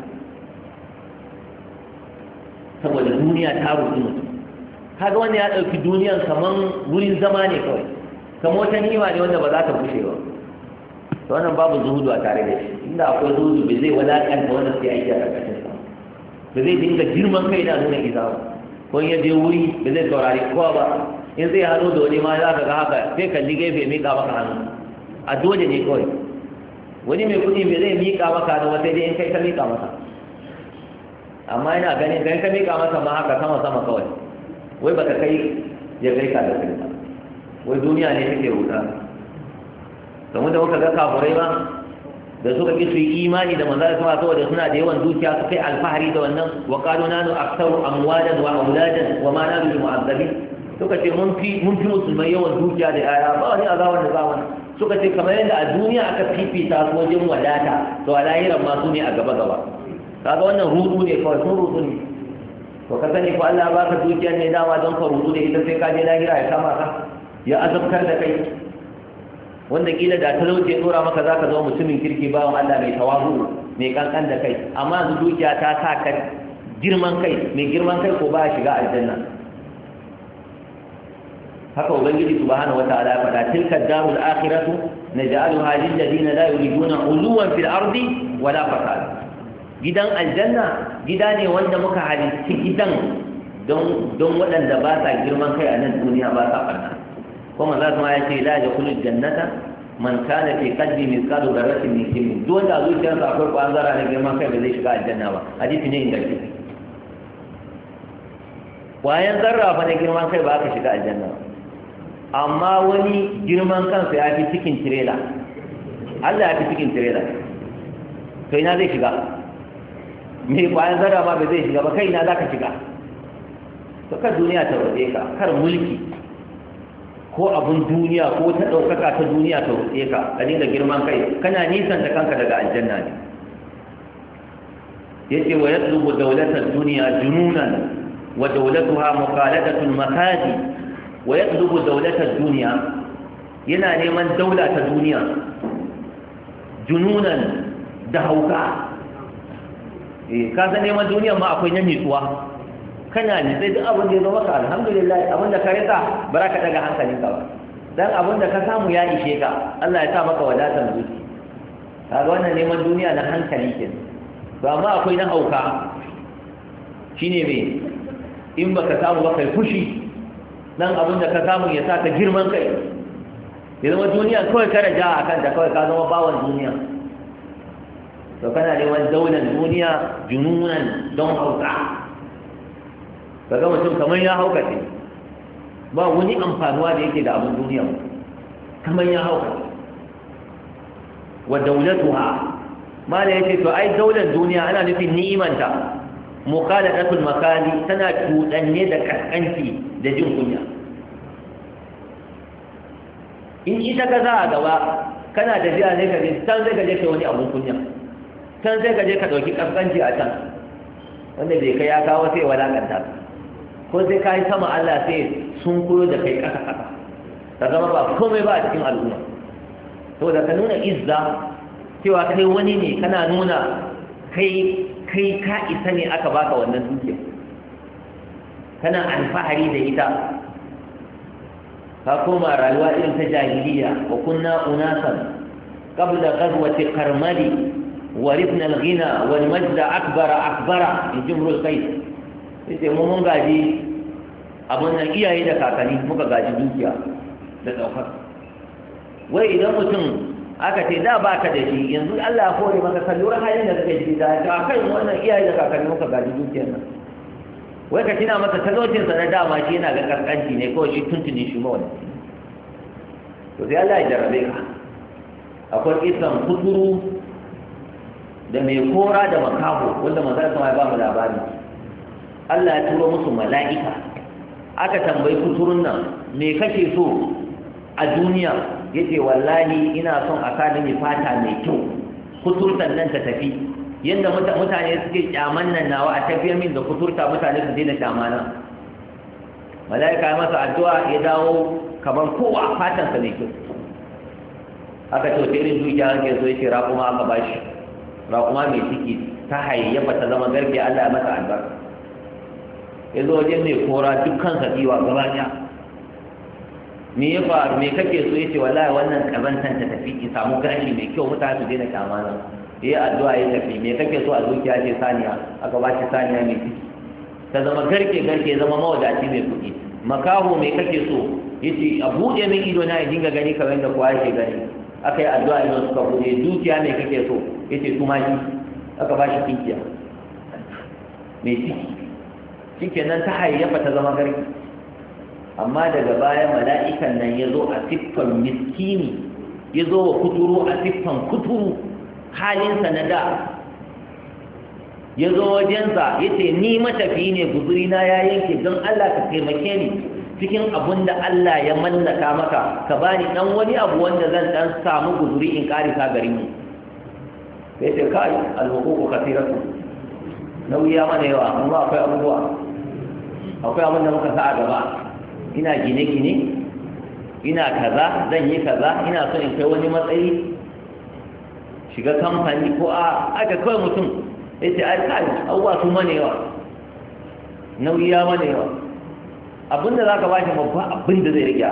saboda duniya ta rufe mutum. kaga wanda ya ɗauki duniyan kaman wurin zama ne kawai, kamar wata ni'ima ne wanda ba za ta bushe ba. to wannan babu zuhudu a tare da shi. inda akwai zuhudu bai zai walakanta wanda sai aiki a ƙarƙashin sa, ba zai dinga girman kai na nuna iza ba, ko in ya je wuri ba zai saurari kowa ba. in zai hannu da wani ma za ka ga haka sai kalli gefe miƙa maka hannu, a dole ne kawai. wani mai kuɗi bai zai miƙa maka hannu sai dai in kai ka miƙa masa, amma ina ganin kai ka miƙa masa ma haka sama kawai, wai baka kai ya gaisa da kai ba, wai duniya ne take ruɗa. kamar da muka ga kafurai ba da suka ƙi su yi imani da manzo Allah saboda suna da yawan dukiya, su kai alfahari da wannan, wa qalu nanu aktsaru amwalan wa auladan wa ma nanu bimu'azzabin. suka ce mun fi musulmai yawan dukiya da yaya, ba wani azaban da zaman. suka ce kamar yadda a duniya aka fifita su wajen wadata, to a lahiran ma su ne a gaba kaga wannan rudu ne kawai, sun rudu ne. to ka sani ko Allah baka dukiya ne dama don ka rudu da ita, sai ka je lahira ya kama ka ya azabtar da kai, wanda kila da talauci ya dora maka zaka zama mutumin kirki bawan Allah mai tawazu mai kankan da kai, amma yanzu dukiya ta sa ka girman kai, mai girman kai ko ba shiga aljanna. haka ubangiji subhanahu wataala ya faɗa tilka darul akhiratu naj'aluha lil ladina la yuriduna uluwan fil ardi wala fasada. gidan aljanna gida ne wanda muka halitta gidan don waɗanda ba sa girman kai a nan duniya, ba sa ɓarna. kuma za su ma ya ce la ya kulu jannata man kana fi qalbi mithqalu dharratin min kibrin, duk wanda zuciyarsa akwai kwanzara na girman kai ba zai shiga aljanna ba. hadisi ne ingantacce. kwayan zarra fa na girman kai ba ka shiga aljanna ba, amma wani girman kansa ya fi cikin tirela. Allah ya fi cikin tirela, to ina zai shiga? me kwayan zarra ma ba zai shiga ba, kai ina za ka shiga? to kar duniya ta roɗe ka, kar mulki ko abun duniya ko ta ɗaukaka ta duniya ta roɗe ka, ka dinga girman kai, kana nisan da kanka daga aljanna ne. yace wa yatlubu dawlatal dunya jununan wa dawlatuha muqaladatul makadi. wa yatlubu dawlatal dunya, yana neman daula ta duniya jununan da hauka. ka san neman duniya ma akwai na nitsuwa, kana ne sai duk abin da ya zo maka alhamdulillah, abin da ka rika ba za ka daga hankalinka ba, dan abin da ka samu ya ishe ka, Allah ya sa maka wadatar zuci. kaga wannan neman duniya na hankali ke. to amma akwai na hauka, shine me in baka samu ba kai fushi, dan abin da ka samu ya sa ka girman kai, ya zama duniya kawai ka raja a kanta, kawai ka zama bawan duniya. to kana neman daular duniya jununan don hauka, kaga mutum kamar ya haukace, ba wani amfanuwa da yake da abin duniya, kamar ya haukace. wa daulatuha, ma da yake to ai daular duniya ana nufin ni'imanta, muqaladatul makani, tana tudanne da kaskanci da jin kunya. in ita ka za a gaba kana tafiya ne ka je can, sai ka je ka wani abun kunya, can sai ka je ka dauki kaskanci a can, wanda bai kai ya kawo sai walakanta. ko sai ka yi sama Allah sai sun koyo da kai ƙasa ƙasa ka zama ba komai ba a cikin al'umma saboda ka nuna izza cewa kai wani ne kana nuna kai ka isa ne aka baka wannan dukiya kana alfahari da ita ka koma rayuwa irin ta jahiliya wa kunna unasan qabla ghazwati qarmali warithna al-ghina wal majda akbara in jumrul qais sai mun gaji abun nan iyaye da kakanni muka gaji dukiya da daukar wai idan mutum aka ce da baka da shi yanzu Allah ya kore maka kallon halin da kake ciki da kai wannan iyaye da kakanni muka gaji dukiyar nan wai ka tina masa talaucin sa na dama shi yana ga karkanci ne ko shi tuntuni shi ma wannan to sai Allah ya jarabe ka akwai kisan kuturu da mai kora da makaho wanda manzon sama ya ba mu labari Allah ya turo musu mala'ika aka tambayi kuturun nan me kake so a duniya yace wallahi ina son a kada ni fata mai kyau kuturtan nan ta tafi yanda mutane suke kyaman nan nawa a tafiyar min da kuturta mutane su daina kyamana malaika ya masa addu'a ya dawo kamar kowa fatan sa mai kyau aka ce irin dukiya ake so yace raƙuma aka bashi raƙuma mai ciki ta hayayyafa ta zama garke Allah ya masa albarka ya zo wajen mai kora dukkan sa kiwa gaba ɗaya me ya faru me kake so yace wallahi wannan kazantan ta tafi ki samu gashi mai kyau mutane su daina kyamana yayi addu'a ya tafi me kake so a zuciya ce saniya aka ba shi saniya mai ciki ta zama garke zama mawadaci mai kuɗi makaho me kake so yace a buɗe min ido na ya dinga gani kamar yadda kowa yake gani aka yi addu'a idan suka buɗe dukiya me kake so yace tumaki aka ba shi kinkiya mai ciki shikenan ta hayyafa ta zama garke amma daga baya mala'ikan nan ya zo a siffan miskini ya zo wa kuturu a siffan kuturu halinsa na da ya zo wajensa ya ce ni matafi ne guzurina ya yanke don Allah ka taimake ni cikin abun da Allah ya mallaka maka ka bani dan wani abu wanda zan dan samu guzuri in karisa garin mu sai ce kai alhuququ kathiratu nauyi mana yawa amma akwai abubuwa akwai abin da muka sa a gaba ina gine-gine ina kaza zan yi kaza ina so in kai wani matsayi shiga kamfani ko aka kawai mutum ya ce ai kai abubuwa su mana yawa nauyi ya mana yawa abinda za ka ba shi babba abinda zai rage a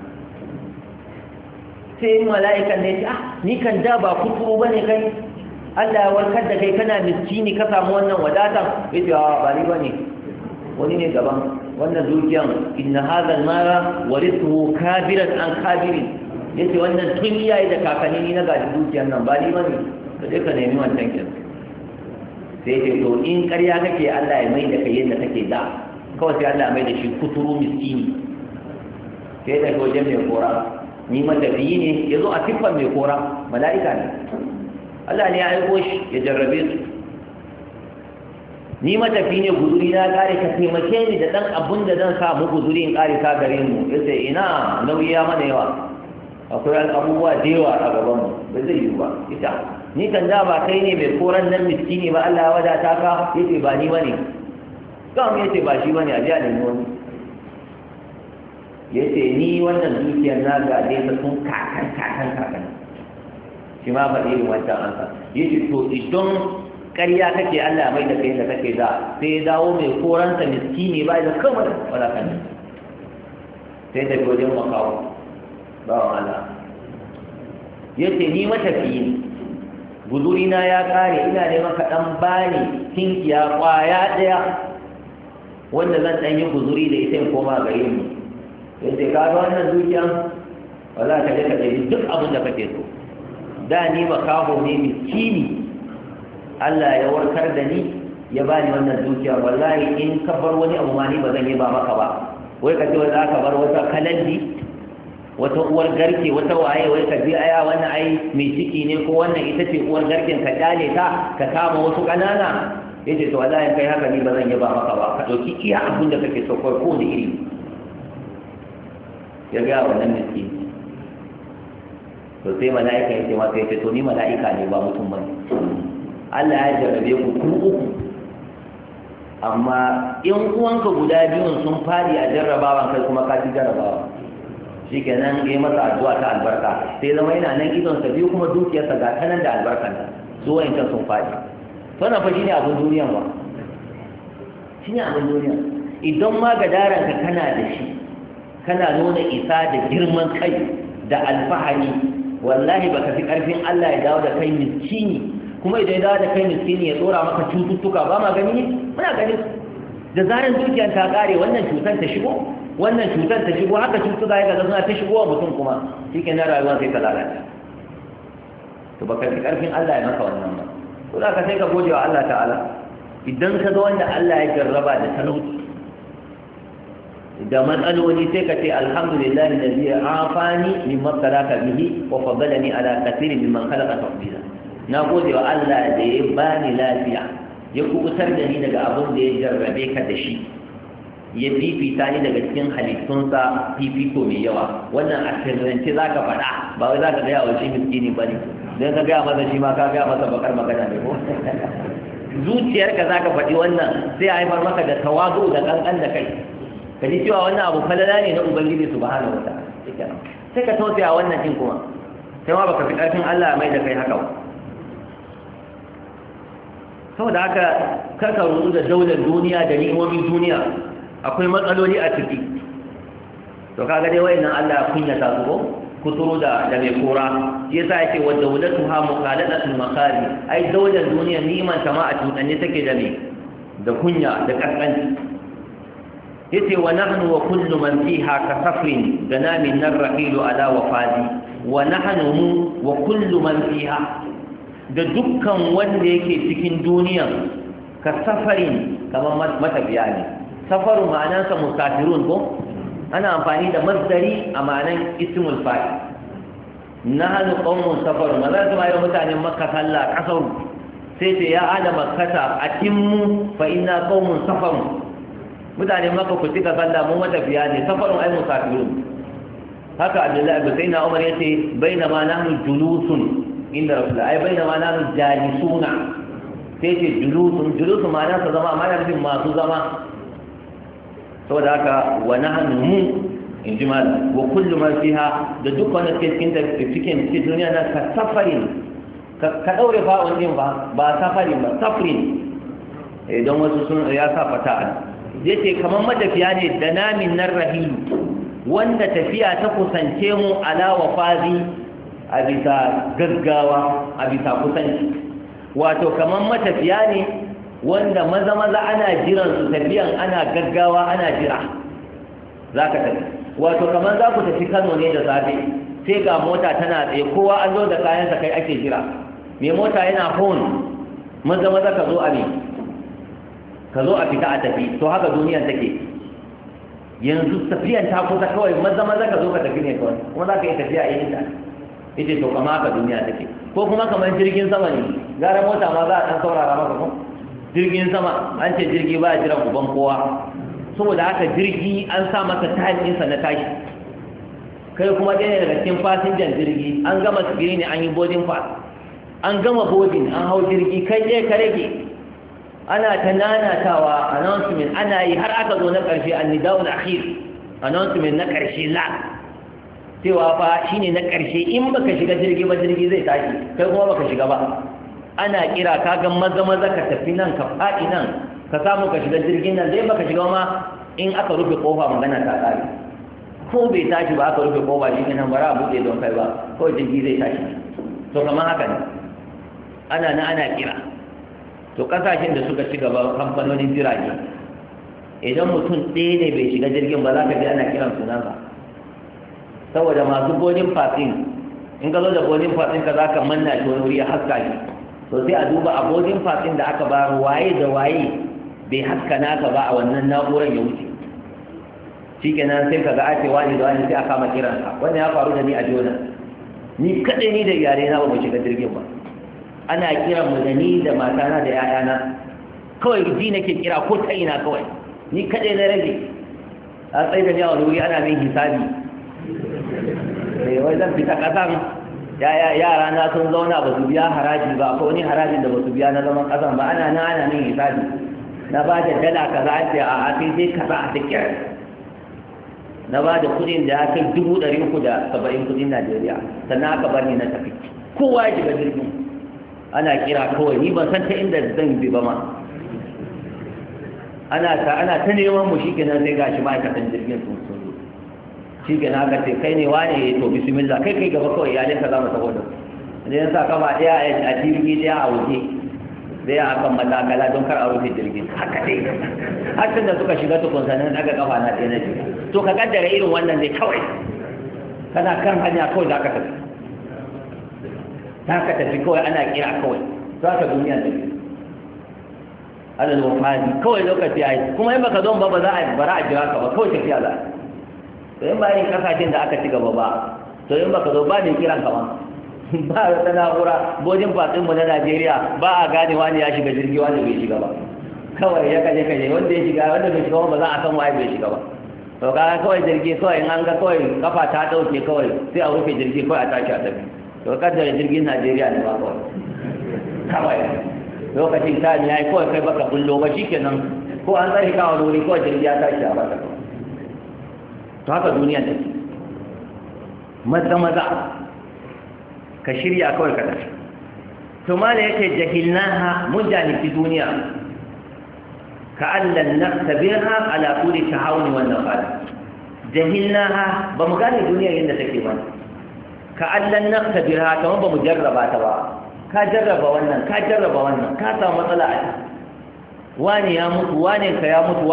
sai mala'ikan ne ya ce ni kan da ba kuturu ba ne kai Allah ya warkar da kai kana miskini ka samu wannan wadatan ya ce ba ni ba ne wani ne gaban wannan dukiyan inna hadha al-mala warithu kabiran an kabirin yace wannan tun iyaye da kakanni ni na gaji dukiyan nan ba ni bane ka je ka nemi wannan kin sai ce to in ƙarya kake Allah ya mai da kai yadda kake da kawai sai Allah ya mai da shi kuturu miskini sai da wajen mai kora ni matafiyi ne yazo a siffar mai kora mala'ika ne Allah ne ya aiko shi ya jarrabe su ni matafi ne guzuri na kare ka taimake ni da dan abun da zan samu guzuri in kare ka gare mu yace ina nauyi ya mana yawa akwai abubuwa da yawa a gaban mu ba zai yi ba ita ni kan da ba kai ne mai koran nan miskini ba Allah ya wadata ka yace ba ni bane kam yace ba shi bane a jiya ne wani yace ni wannan dukiyar na ga dai ta tun kakan shi ma ba irin wancan ansa yace to idan ƙarya kake Allah mai da kai da kake da sai ya dawo mai koransa miskini ba da kamar wala kan sai da wajen makawo ba wa Allah yace ni matafiyi ne gudurina ya kare ina ne maka dan bani kinkiya kwaya daya wanda zan dan yi guzuri da ita in koma gare mu yace ka ga wannan dukiyan wala ka je ka yi duk abin da kake so da ni makaho ne miskini Allah ya warkar da ni ya bani wannan dukiya wallahi in ka bar wani abu ma ni ba zan yi ba maka ba wai ka ce wai za ka bar wata kalandi wata uwar garke wata waye wai ka ji aya wannan ai mai ciki ne ko wannan ita ce uwar garken ka kyale ta ka kama wasu ƙanana yace to wallahi kai haka ni ba zan yi ba maka ba ka dauki iya abin da kake so ko da iri ya ga wannan miskini to sai mala'ika yace masa yace to ni mala'ika ne ba mutum bane Allah ya jarrabe ku uku amma in uwanka guda biyun sun fadi a jarrabawan kai kuma ka ci jarrabawa shikenan yayi masa addu'a ta albarka sai zama yana nan idon sa biyu kuma dukiyarsa ga tanan da albarkanta su wayancan sun fadi wannan fa shine abin duniya ba shine abin duniya idan ma gadaran ka kana da shi kana nuna isa da girman kai da alfahari wallahi baka fi karfin Allah ya dawo da kai miskini kuma idan ya dawo da kai miskini ya tsora maka cututtuka ba ma gani ne muna gani da zaran dukiyar ta kare wannan cutar ta shigo wannan cutar ta shigo haka cututtuka ya ga suna ta shigo wa mutum kuma shikenan rayuwa sai ta lalace to baka fi karfin Allah ya maka wannan ba to da ka sai ka gode wa Allah ta'ala idan ka ga wanda Allah ya jarraba da talauci da matsaloli sai ka ce alhamdulillah alladhi afani mimma talaka bihi wa faddalani ala kathirin mimman khalaqa tafdila na gode wa Allah da ya bani lafiya ya kubutar da ni daga abin da ya jarrabe ka da shi ya fifita ni daga cikin halittunsa fifiko mai yawa wannan a sirrance za ka faɗa ba wai za ka gaya wa shi miskini ba ne don ka gaya masa shi ma ka gaya masa bakar magana ne ko zuciyarka za ka faɗi wannan sai a haifar maka da tawazu da ƙanƙan da kai ka ji cewa wannan abu falala ne na ubangiji subhanahu wa ta'ala sai ka tausaya wannan din kuma sai ma baka fi ƙarfin Allah mai da kai haka ba saboda haka karka rudu da daular duniya da ni'imomin duniya akwai matsaloli a ciki to kaga dai wayannan Allah ya kunyata su ko kuturu da mai kora shi yasa yake wa dawlatuha muqaladatul makari ai daular duniya niman ta ma a tudanne take da me da kunya da kaskanci yace wa nahnu wa kullu man fiha ka safrin dana min narhilu ala wafadi wa nahnu wa kullu man fiha da dukkan wanda yake cikin duniya ka safarin kamar matafiya ne safaru ma'anarsa musafirun ko ana amfani da masdari a ma'anar ismul fa'il nahnu qaumun safarun maza su ma yau mutanen makka sallah kasar sai ce ya ala makkata atimmu fa inna qaumun safarun mutanen makka ku cika sallah mun matafiya ne safarun ai musafirun haka abdullahi ibn sayyidina umar yace bainama nahnu julusun inda rasulullah ai bainama nahnu jalisuna sai ce julusun ma'anarsa zama ma'anar masu zama saboda haka wa nahnu in ji malam wa kullu ma fiha da duk wanda ke cikin duniya na ka safarin ka daure fa'un din ba safarin ba safrin don wasu sun ya sa fata yace kaman matafiya ne da namin nan rahilu wanda tafiya ta kusance mu ala wafazi a bisa gaggawa a bisa kusanci wato kaman matafiya ne wanda maza ana jiran su tafiyan ana gaggawa ana jira za ka tafi wato kamar za ku tafi Kano ne da safe sai ga mota tana tsaye kowa an zo da kayansa kai ake jira mai mota yana phone maza ka zo a ne ka zo a fita a tafi to haka duniyar take yanzu tafiyan ta kusa kawai maza ka zo ka tafi ne kawai kuma za ka yi tafiya a yi ta ita to kama haka duniya take ko kuma kamar jirgin sama ne gara mota ma za a ɗan saurara maka ko jirgin sama an ce jirgi ba a jiran uban kowa saboda haka jirgi an sa masa tahinsa na tashi kai kuma ɗaya daga cikin fasinjan jirgi an gama sigiri ne an yi boarding pass an gama boarding an hau jirgi kai ɗaya ka rage ana ta nanatawa announcement ana yi har aka zo na ƙarshe annidawul akhir announcement na ƙarshe la cewa fa shine na ƙarshe in baka shiga jirgi ba jirgi zai tashi kai kuma baka shiga ba ana kira ka ga maza ka tafi nan ka faɗi nan ka samu ka shiga jirgin nan zai baka shiga ma in aka rufe kofa magana ta ƙare ko bai tashi ba aka rufe kofa shi nan bara a buɗe don kai ba ko jirgi zai tashi to kamar haka ne ana kira to kasashen da suka ci gaba kamfanonin jirage idan mutum ɗaya ne bai shiga jirgin ba za ka ji ana kiran sunan ba saboda masu boarding passing in ka zo da boarding passing ka za ka manna shi wani wuri ya haska shi to sai a duba a boarding passing da aka bayar waye da waye bai haska naka ba a wannan na'urar ya wuce shikenan sai ka ga ake wani da wani sai aka kama kiransa wannan ya faru da ni a jona ni kaɗai ni da iyalai na ba mu shiga jirgin ba ana kiran mu da ni da matana da yayana kawai ji nake kira ko ta ina kawai ni kaɗai na rage a tsaye da ni a wani wuri ana min hisabi wai zan fita ƙasan yara na sun zauna ba su biya haraji ba ko wani harajin da ba su biya na zaman ƙasan ba ana min hisabi na ba da dala kaza an ce a sai dai kaza a take na ba da kudin da aka 370 kudin Najeriya sannan aka bar ni na tafi kowa ya shiga jirgin ana kira kawai ni ban san ta inda zan bi ba ma ana ta neman mu shikenan sai gashi ma'aikatan jirgin sun zo shikenan aka ce kai ne wane to bismillah kai gaba kawai iyalin ka za mu taho da idan ya sa kama daya a jirgi daya a waje daya akan matakala don kar a rufe jirgin haka dai har da suka shiga tukun sanin daga kafa na ɗaya na shiga to ka kaddara irin wannan dai kawai kana kan hanya kawai za ka tafi kawai ana kira kawai za ka duniya da ke alal wafadi kawai lokaci ya yi kuma in baka zo ba za a bara a jira ka ba kawai tafiya za to in ba yin kasashen da aka ci gaba ba to in baka zo ba ne kiran ka ba ba wata na'ura bojin fatsinmu na Najeriya ba a gane wani ya shiga jirgi wani bai shiga ba kawai ya kaje wanda ya shiga wanda bai shiga ba za a san waye bai shiga ba to ga kawai jirgi kawai in an ga kawai kafa ta dauke kawai sai a rufe jirgi kawai a tashi a tafi to kaddara jirgin Najeriya ne ba kawai lokacin ta ne yayi kawai kai baka bullo ba shikenan ko an tsari kawo wuri kawai jirgi ya tashi a baka to haka duniya take maza ka shirya kawai ka tafi to mala yake jahilnaha mun jahilci duniya ka allan naktabirha ala tuli tahawuni wan nafal jahilnaha ba mu gane duniya yadda take ba ka allan naktabirha kamar ba mu jarraba ta ba ka jarraba wannan ka samu matsala a wani ya mutu wani ka ya mutu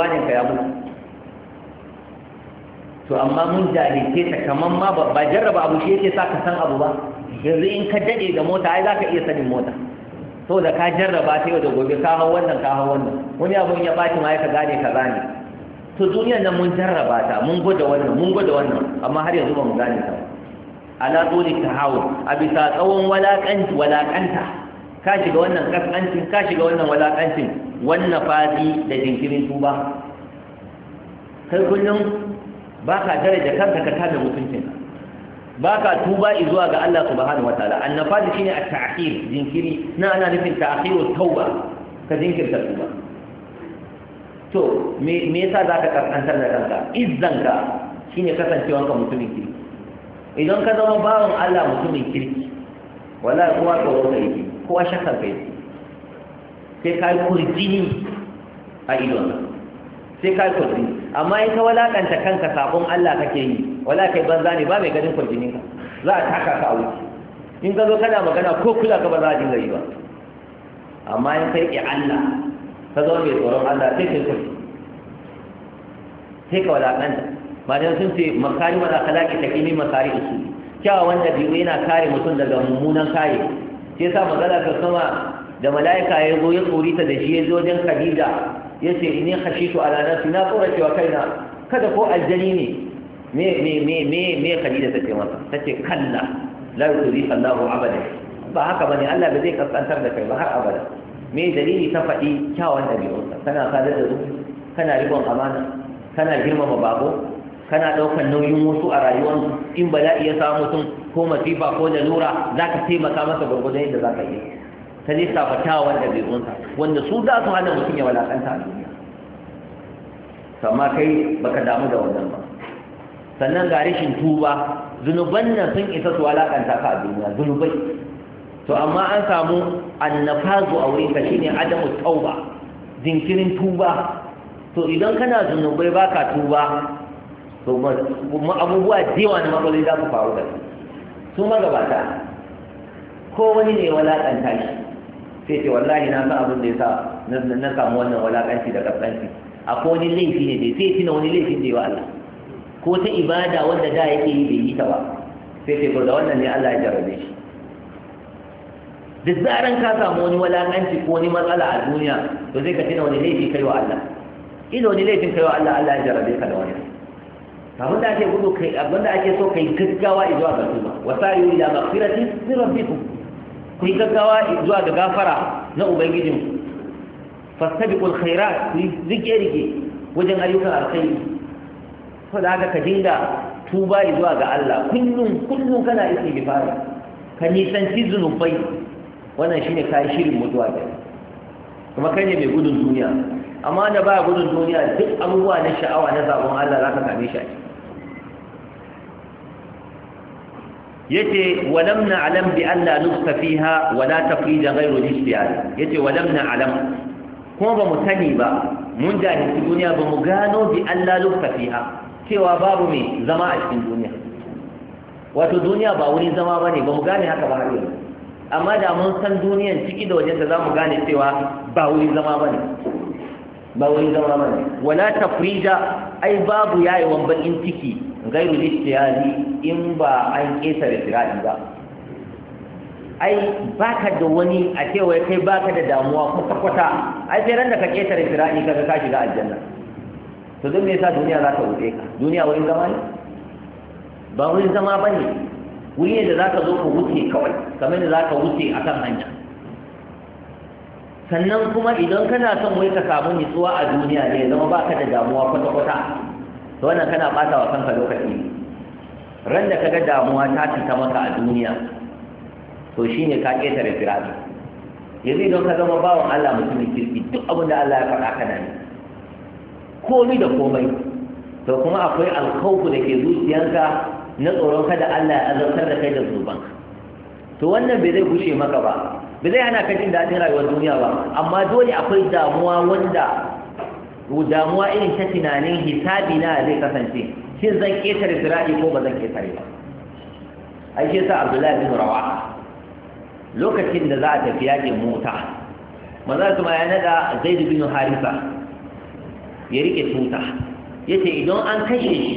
to amma mun jahilce ta kamar ma ba jarraba abu shi yake sa ka san abu ba yanzu in ka dade da mota ai za ka iya sanin mota so da ka jarraba ta yau da gobe ka hau wannan wani abun ya baki ma ya ka gane to duniyar nan mun jarraba ta mun gwada wannan amma har yanzu ba mu gane ta ala tsoli ta hau a bisa tsawon walakanta ka shiga wannan kaskancin ka shiga wannan walakancin wannan fadi da jinkirin tuba kai kullum ba ka daraja kanka ka kame mutuncinka ba ka tuba zuwa ga Allah subhanahu wataala annafazi shine at-ta'khir jinkiri na ana nufin ta'khirut tauba ka jinkirta tuba to me yasa zaka kaskantar da kanka izzanka shine kasancewanka mutumin kirki idan ka zama bawan Allah mutumin kirki wallahi kowa tsoro kai kowa shakka kai sai kai kurjini a idonka sai kai kurjini amma in ka walakanta kanka sabon Allah kake yi wala kai banza ne ba mai ganin kurjinin ka za a taka ka a wuce in ka zo kana magana ko kula ka ba za a dinga yi ba amma in kai ki Allah ka zo mai tsoron Allah sai kai kurji sai ka walakanta ba dan sun ce makari wala khalaqi takimi makari usul kyawa wanda biyu yana kare mutum daga mummunan kai sai sa magana ka sama da malaika ya zo ya tsori ta da shi ya zo wajen Khadija yace inni khashitu ala nafsi na tsora cewa kaina kada ko aljani ne me Khadija tace masa tace kalla la yudhi Allahu abada ba haka bane Allah ba zai kaskantar da kai ba har abada me dalili ta faɗi kyawun dabi'unsa kana sadar da zuci kana ribon amana kana girmama babo kana daukan nauyin wasu a rayuwarsu in bala'i ya samu mutum ko masifa ko lalura zaka taimaka masa gurgurdan yadda zaka yi ta lissafa kyawun dabi'unsa wanda su za su hana mutum ya walakanta a duniya amma kai baka damu da wannan ba sannan ga rashin tuba zunuban nan sun isa su walakanta ka a duniya zunubai to amma an samu annafazu a wurin ka shine adamu tauba jinkirin tuba to idan kana zunubai baka tuba to abubuwa da yawa na matsaloli za su faru da su magabata ko wani ne walakanta shi sai ce wallahi na san abin da ya sa na samu wannan walakanci da kaskanci akwai wani laifi ne dai sai tina wani laifin da yawa Allah ko ta ibada wanda da yake yi bai yi ta ba sai ce da wannan ne Allah ya jarabe shi da zaran ka samu wani walakanci ko wani matsala a duniya to zai ka tina wani laifi kai wa Allah ina wani laifin kai wa Allah Allah ya jarabe ka da wani abin da ake gudu kai abin da ake so kai gaggawa zuwa ga tuba wasayu ila maghfirati min rabbikum ku yi gaggawa zuwa ga gafara na ubangijinku fastabiqul khairat ku rike wajen ayyukan alkhairi to da haka ka dinga tuba zuwa ga Allah kullum kana istighfar ka nisanci zunubai wannan shine kai shirin mutuwa ke kuma kai ne mai gudun duniya amma da ba gudun duniya duk abubuwa na sha'awa na sabon Allah za ka same shi yace walam na'lam bi an la nufsa fiha wa la tafrij ghayru al-ijtihad yace walam na'lam kuma ba mu sani ba mun jahilci duniya ba mu gano bi an la nufsa fiha cewa babu mai zama a cikin duniya wato duniya ba wuri zama bane ba mu gane haka ba har yanzu amma da mun san duniyan ciki da wajen da za mu gane cewa ba wuri zama bane ba wuri zama bane wala tafrija ai babu yayin bakin ciki gairu istiyadi in ba an ƙetare sirati ba ai baka da wani a cewa kai baka da damuwa kwata-kwata ai sai ran da ka ƙetare sirati kaga ka shiga aljanna to don me yasa duniya za ta wuce ka duniya wurin zama ne ba wurin zama ba ne wuri ne da za ka zo ka wuce kawai kamar da za ka wuce a kan hanya sannan kuma idan kana son wai ka samu nutsuwa a duniya ne zama baka da damuwa kwata-kwata to wannan kana bata wa kanka lokaci ran da kaga damuwa ta fita maka a duniya to shine ka ketare firadi yanzu idan ka zama bawan Allah mutumin kirki duk abin da Allah ya faɗa kana ne komai da komai to kuma akwai alkhawfu da ke zuciyanka na tsoron kada Allah ya azabtar da kai da zunubanka to wannan bai zai gushe maka ba bai zai hana ka jin daɗin rayuwar duniya ba amma dole akwai damuwa wanda damuwa irin ta tunanin hisabi na zai kasance shin zan ketare sirati ko ba zan ketare ba ai shi yasa Abdullahi bin Rawaha lokacin da za a tafi yakin mota manzo kuma ya nada Zaid bin Haritha ya rike tuta yace idan an kashe shi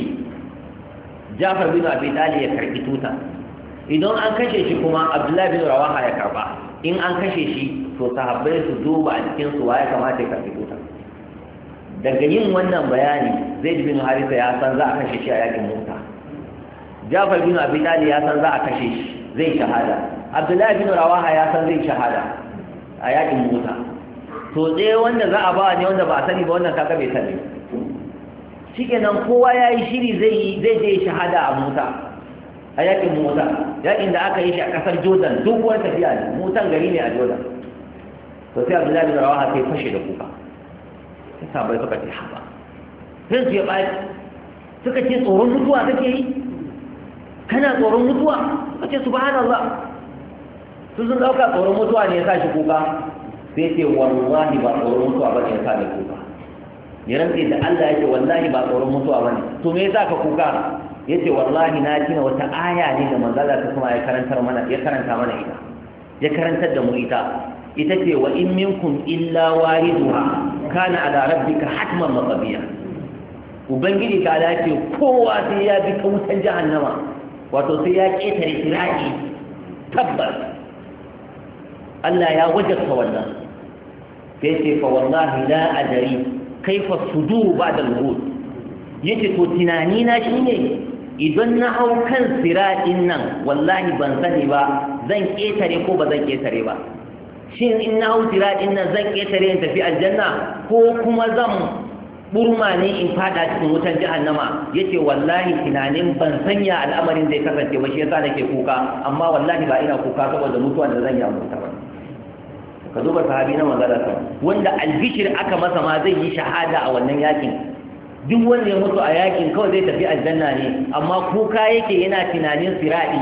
Jafar bin Abi Talib ya karbi tuta idan an kashe shi kuma Abdullahi bin Rawaha ya karba in an kashe shi to sahabbai su duba a cikin su waye kamata ya karbi tuta daga yin wannan bayani Zaid bin Haritha ya san za a kashe shi a yakin mota Jafar bin Abi Talib ya san za a kashe shi zai shahada Abdullahi bin Rawaha ya san zai shahada a yakin mota to dai wanda za a ba ne wanda ba a sani ba wannan kaga bai sani shikenan kowa yayi shiri zai je shahada a mota a yakin mota yakin da aka yi shi a kasar Jordan duk wani tafiya ne motan gari ne a Jordan to sai Abdullahi bin Rawaha sai fashe da kuka sai sabai suka ce haba sai su ya bai suka ce tsoron mutuwa kake yi kana tsoron mutuwa suka ce subhanallah sun dauka tsoron mutuwa ne ya sa shi kuka sai ce wallahi ba tsoron mutuwa ba ne ya sa ni kuka ya rantse da Allah yake wallahi ba tsoron mutuwa ba ne to me yasa ka kuka yace wallahi na tuna wata aya ne da manzo Allah kuma ya karanta mana ita ya karantar da mu ita ce wa in minkum illa wariduha kana ala rabbika hatman maqdiya ubangiji ta dace kowa sai ya bi kautan jahannama wato sai ya ketare sirati tabbas Allah ya wajabta wannan sai ce fa wallahi la adari kaifa suduru ba'da al-wurud yace to tunani na shine idan na hau kan siratin nan wallahi ban sani ba zan ketare ko ba zan ketare ba shin in na hau siratin nan zan ketare in tafi aljanna ko kuma zan burma ne in fada cikin wutan jahannama yace wallahi tunanin ban sanya al'amarin zai kasance ba shi yasa nake kuka amma wallahi ba ina kuka saboda mutuwa da zan yi mutuwa ba ka duba sahabi na manzala wanda albishir aka masa ma zai yi shahada a wannan yakin duk wanda ya mutu a yakin kawai zai tafi aljanna ne amma kuka yake yana tunanin sirati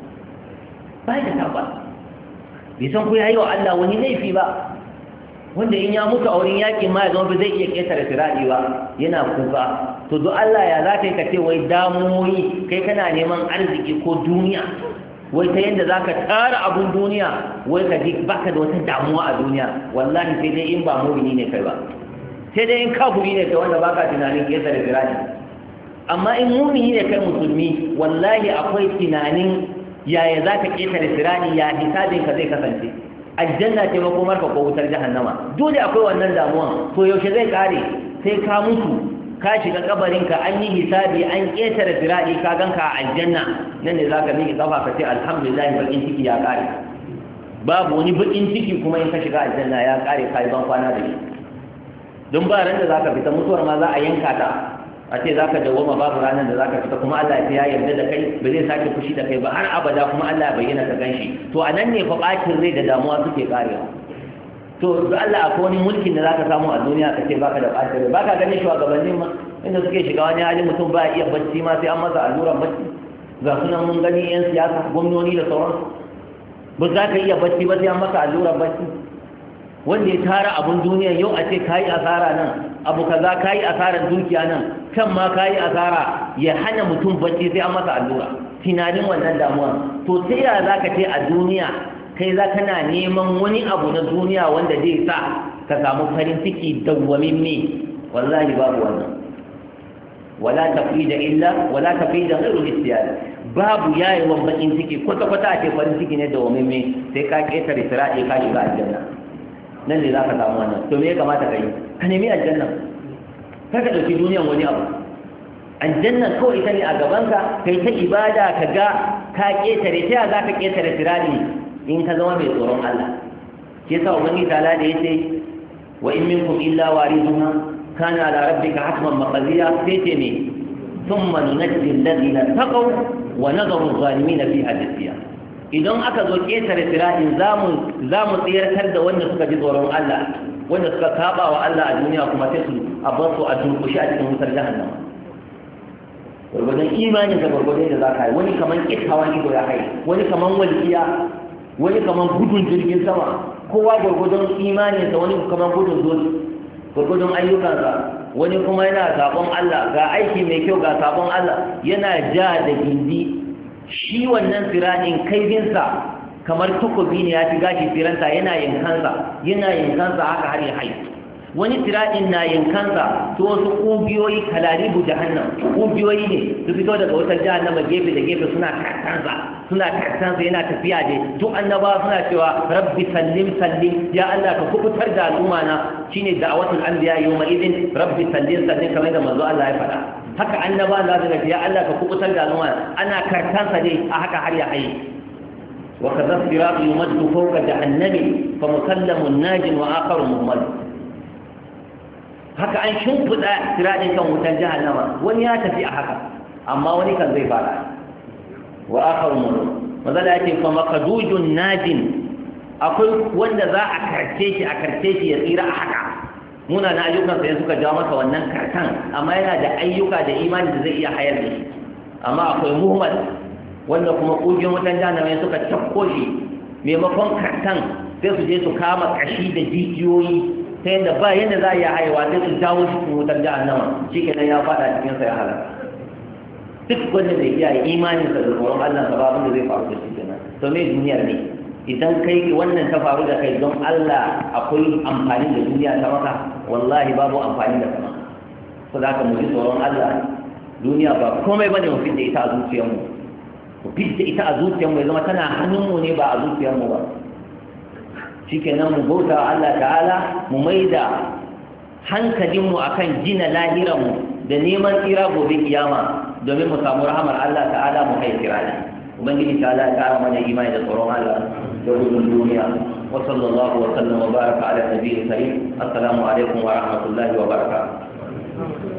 ba da tabbas bai san ko yayi wa Allah wani laifi ba wanda in ya mutu a wurin yakin ma ya zama ba zai iya ketare sirati ba yana kuka to duk Allah ya zaka yi ka ce wai damuwoyi kai kana neman arziki ko duniya wai ta yadda za ka tara abun duniya wai ka ji baka da wata damuwa a duniya wallahi sai dai in ba mumini ne kai ba sai dai in kafiri ne kai wanda baka tunanin kesa da firani amma in mumini ne kai musulmi wallahi akwai tunanin yaya za ka kesa da firani ya hisabin ka zai kasance aljanna ce makomar ka ko wutar jahannama dole akwai wannan damuwan to yaushe zai kare sai ka mutu ka shiga kabarinka an yi hisabi an ƙetare firaɗi ka ganka a aljanna nan ne za ka miƙe ƙafa ka ce alhamdulillah baƙin ciki ya ƙare babu wani baƙin ciki kuma in ka shiga aljanna ya ƙare ka yi ban kwana da shi don ba ran da za ka fita mutuwar ma za a yanka ta a ce za ka dawwama babu ranar da za ka fita kuma Allah ya yarda da kai ba zai sake fushi da kai ba har abada kuma Allah ya bayyana ka ganshi to a nan ne fa ɓacin rai da damuwa suke ƙarewa to da Allah akwai wani mulkin da zaka samu a duniya kace baka da ɓacin rai baka ganin shugabannin ma inda suke shiga wani hali mutum ba iya bacci ma sai an masa alluran bacci ga sunan mun gani yan siyasa gwamnoni da sauransu ba za ka iya bacci ba sai an masa alluran bacci wanda ya tara abun duniya yau a ce kayi asara nan abu kaza kayi asarar dukiya nan kan ma kayi asara ya hana mutum bacci sai an masa allura tunanin wannan damuwa to ta yaya za ka ce a duniya kai za kana neman wani abu na duniya wanda zai sa ka samu farin ciki dawwamin me wallahi babu wannan wala tafrija illa wala tafrija ghairu istiyad babu yayin bakin ciki kwata kwata a ce farin ciki ne dawwamin me sai ka ketare sira'i ka shiga aljanna nan ne za ka samu wannan to me ya kamata ka yi ka nemi aljanna ka ɗauki duniyan wani abu aljanna kawai ita ne a gabanka kai ta ibada ka ga ka ƙetare ta za ka ƙetare sirari in ka zama mai tsoron Allah ke sa wani tala da ya ce wa in minkum illa wariduha kana ala rabbika hatman maqdiya sai ce ne thumma nunajji alladhina taqaw wa nadharu adh-dhalimina fiha jithiya idan aka zo ƙetare siratin za mu tsayarkar da wanda suka ji tsoron Allah wanda suka kaba wa Allah a duniya kuma sai su a bar su a turkushi a cikin wutar jahannama gwargwadon imanin da gwargwadon da za ka yi wani kaman ƙitawan ido ya hai wani kaman walƙiya wani kaman gudun jirgin sama kowa gwargwadon imaninsa wani kaman gudun zoji gwargwadon ayyukansa wani kuma yana sabon Allah ga aiki mai kyau ga sabon Allah yana ja da gindi shi wannan siraɗin kaifinsa kamar takobi ne ya fi gashi firanta yana yankansa haka har ya haifu wani siraɗin na yankansa to wasu ƙugiyoyi kalaribu jahannam ƙugiyoyi ne su fito daga wata jahannama gefe da gefe suna kartansa yana tafiya da duk annaba suna cewa rabbi sallim ya Allah ka kubutar da al'umma na shine da'awatul anbiya yawma idin rabbi sallim kamar da manzo Allah ya faɗa haka annaba za su gaji ya Allah ka kubutar da al'umma ana kartansa ne a haka har ya haye wa kadha siratu yumaddu fawqa jahannami fa musallamun najin wa akharu muhammad haka an shimfiɗa siratin kan wutan jahannama wani ya tafi a haka amma wani kan zai fara wa akharu muhammad mazala yake fa maqdujun najin akwai wanda za a karce shi ya tsira a haka muna na ayyukansa ya suka jawo masa wannan kartan amma yana da ayyuka da imani da zai iya hayar da shi amma akwai muhammad wanda kuma ƙugiyar wutan jahannama suka cakko shi maimakon kartan sai su je su kama kashi da jijiyoyi ta yadda ba yadda za a yi haihuwa sai su jawo shi cikin wutar jahannama shi kenan ya fada cikinsa ya halaka duk wanda zai iya imaninsa da tsoron allah sa babin da zai faru da shi kenan to me duniyar ne idan kai wannan ta faru da kai don Allah akwai amfani da duniya ta maka wallahi babu amfani da sama ko za ka muji tsoron Allah duniya ba komai bane mu fitta ita a zuciyarmu mu fitta ita a zuciyarmu ya zama tana hannunmu ne ba a zuciyarmu ba shikenan mu bauta Allah ta'ala mu maida hankalinmu akan gina lahiranmu da neman tsira gobe kiyama domin mu samu rahamar Allah ta'ala mu kai kirani ubangiji ta'ala ya kara mana imani da tsoron Allah دولة الدنيا وصلى الله وسلم وبارك على النبي الكريم السلام عليكم ورحمة الله وبركاته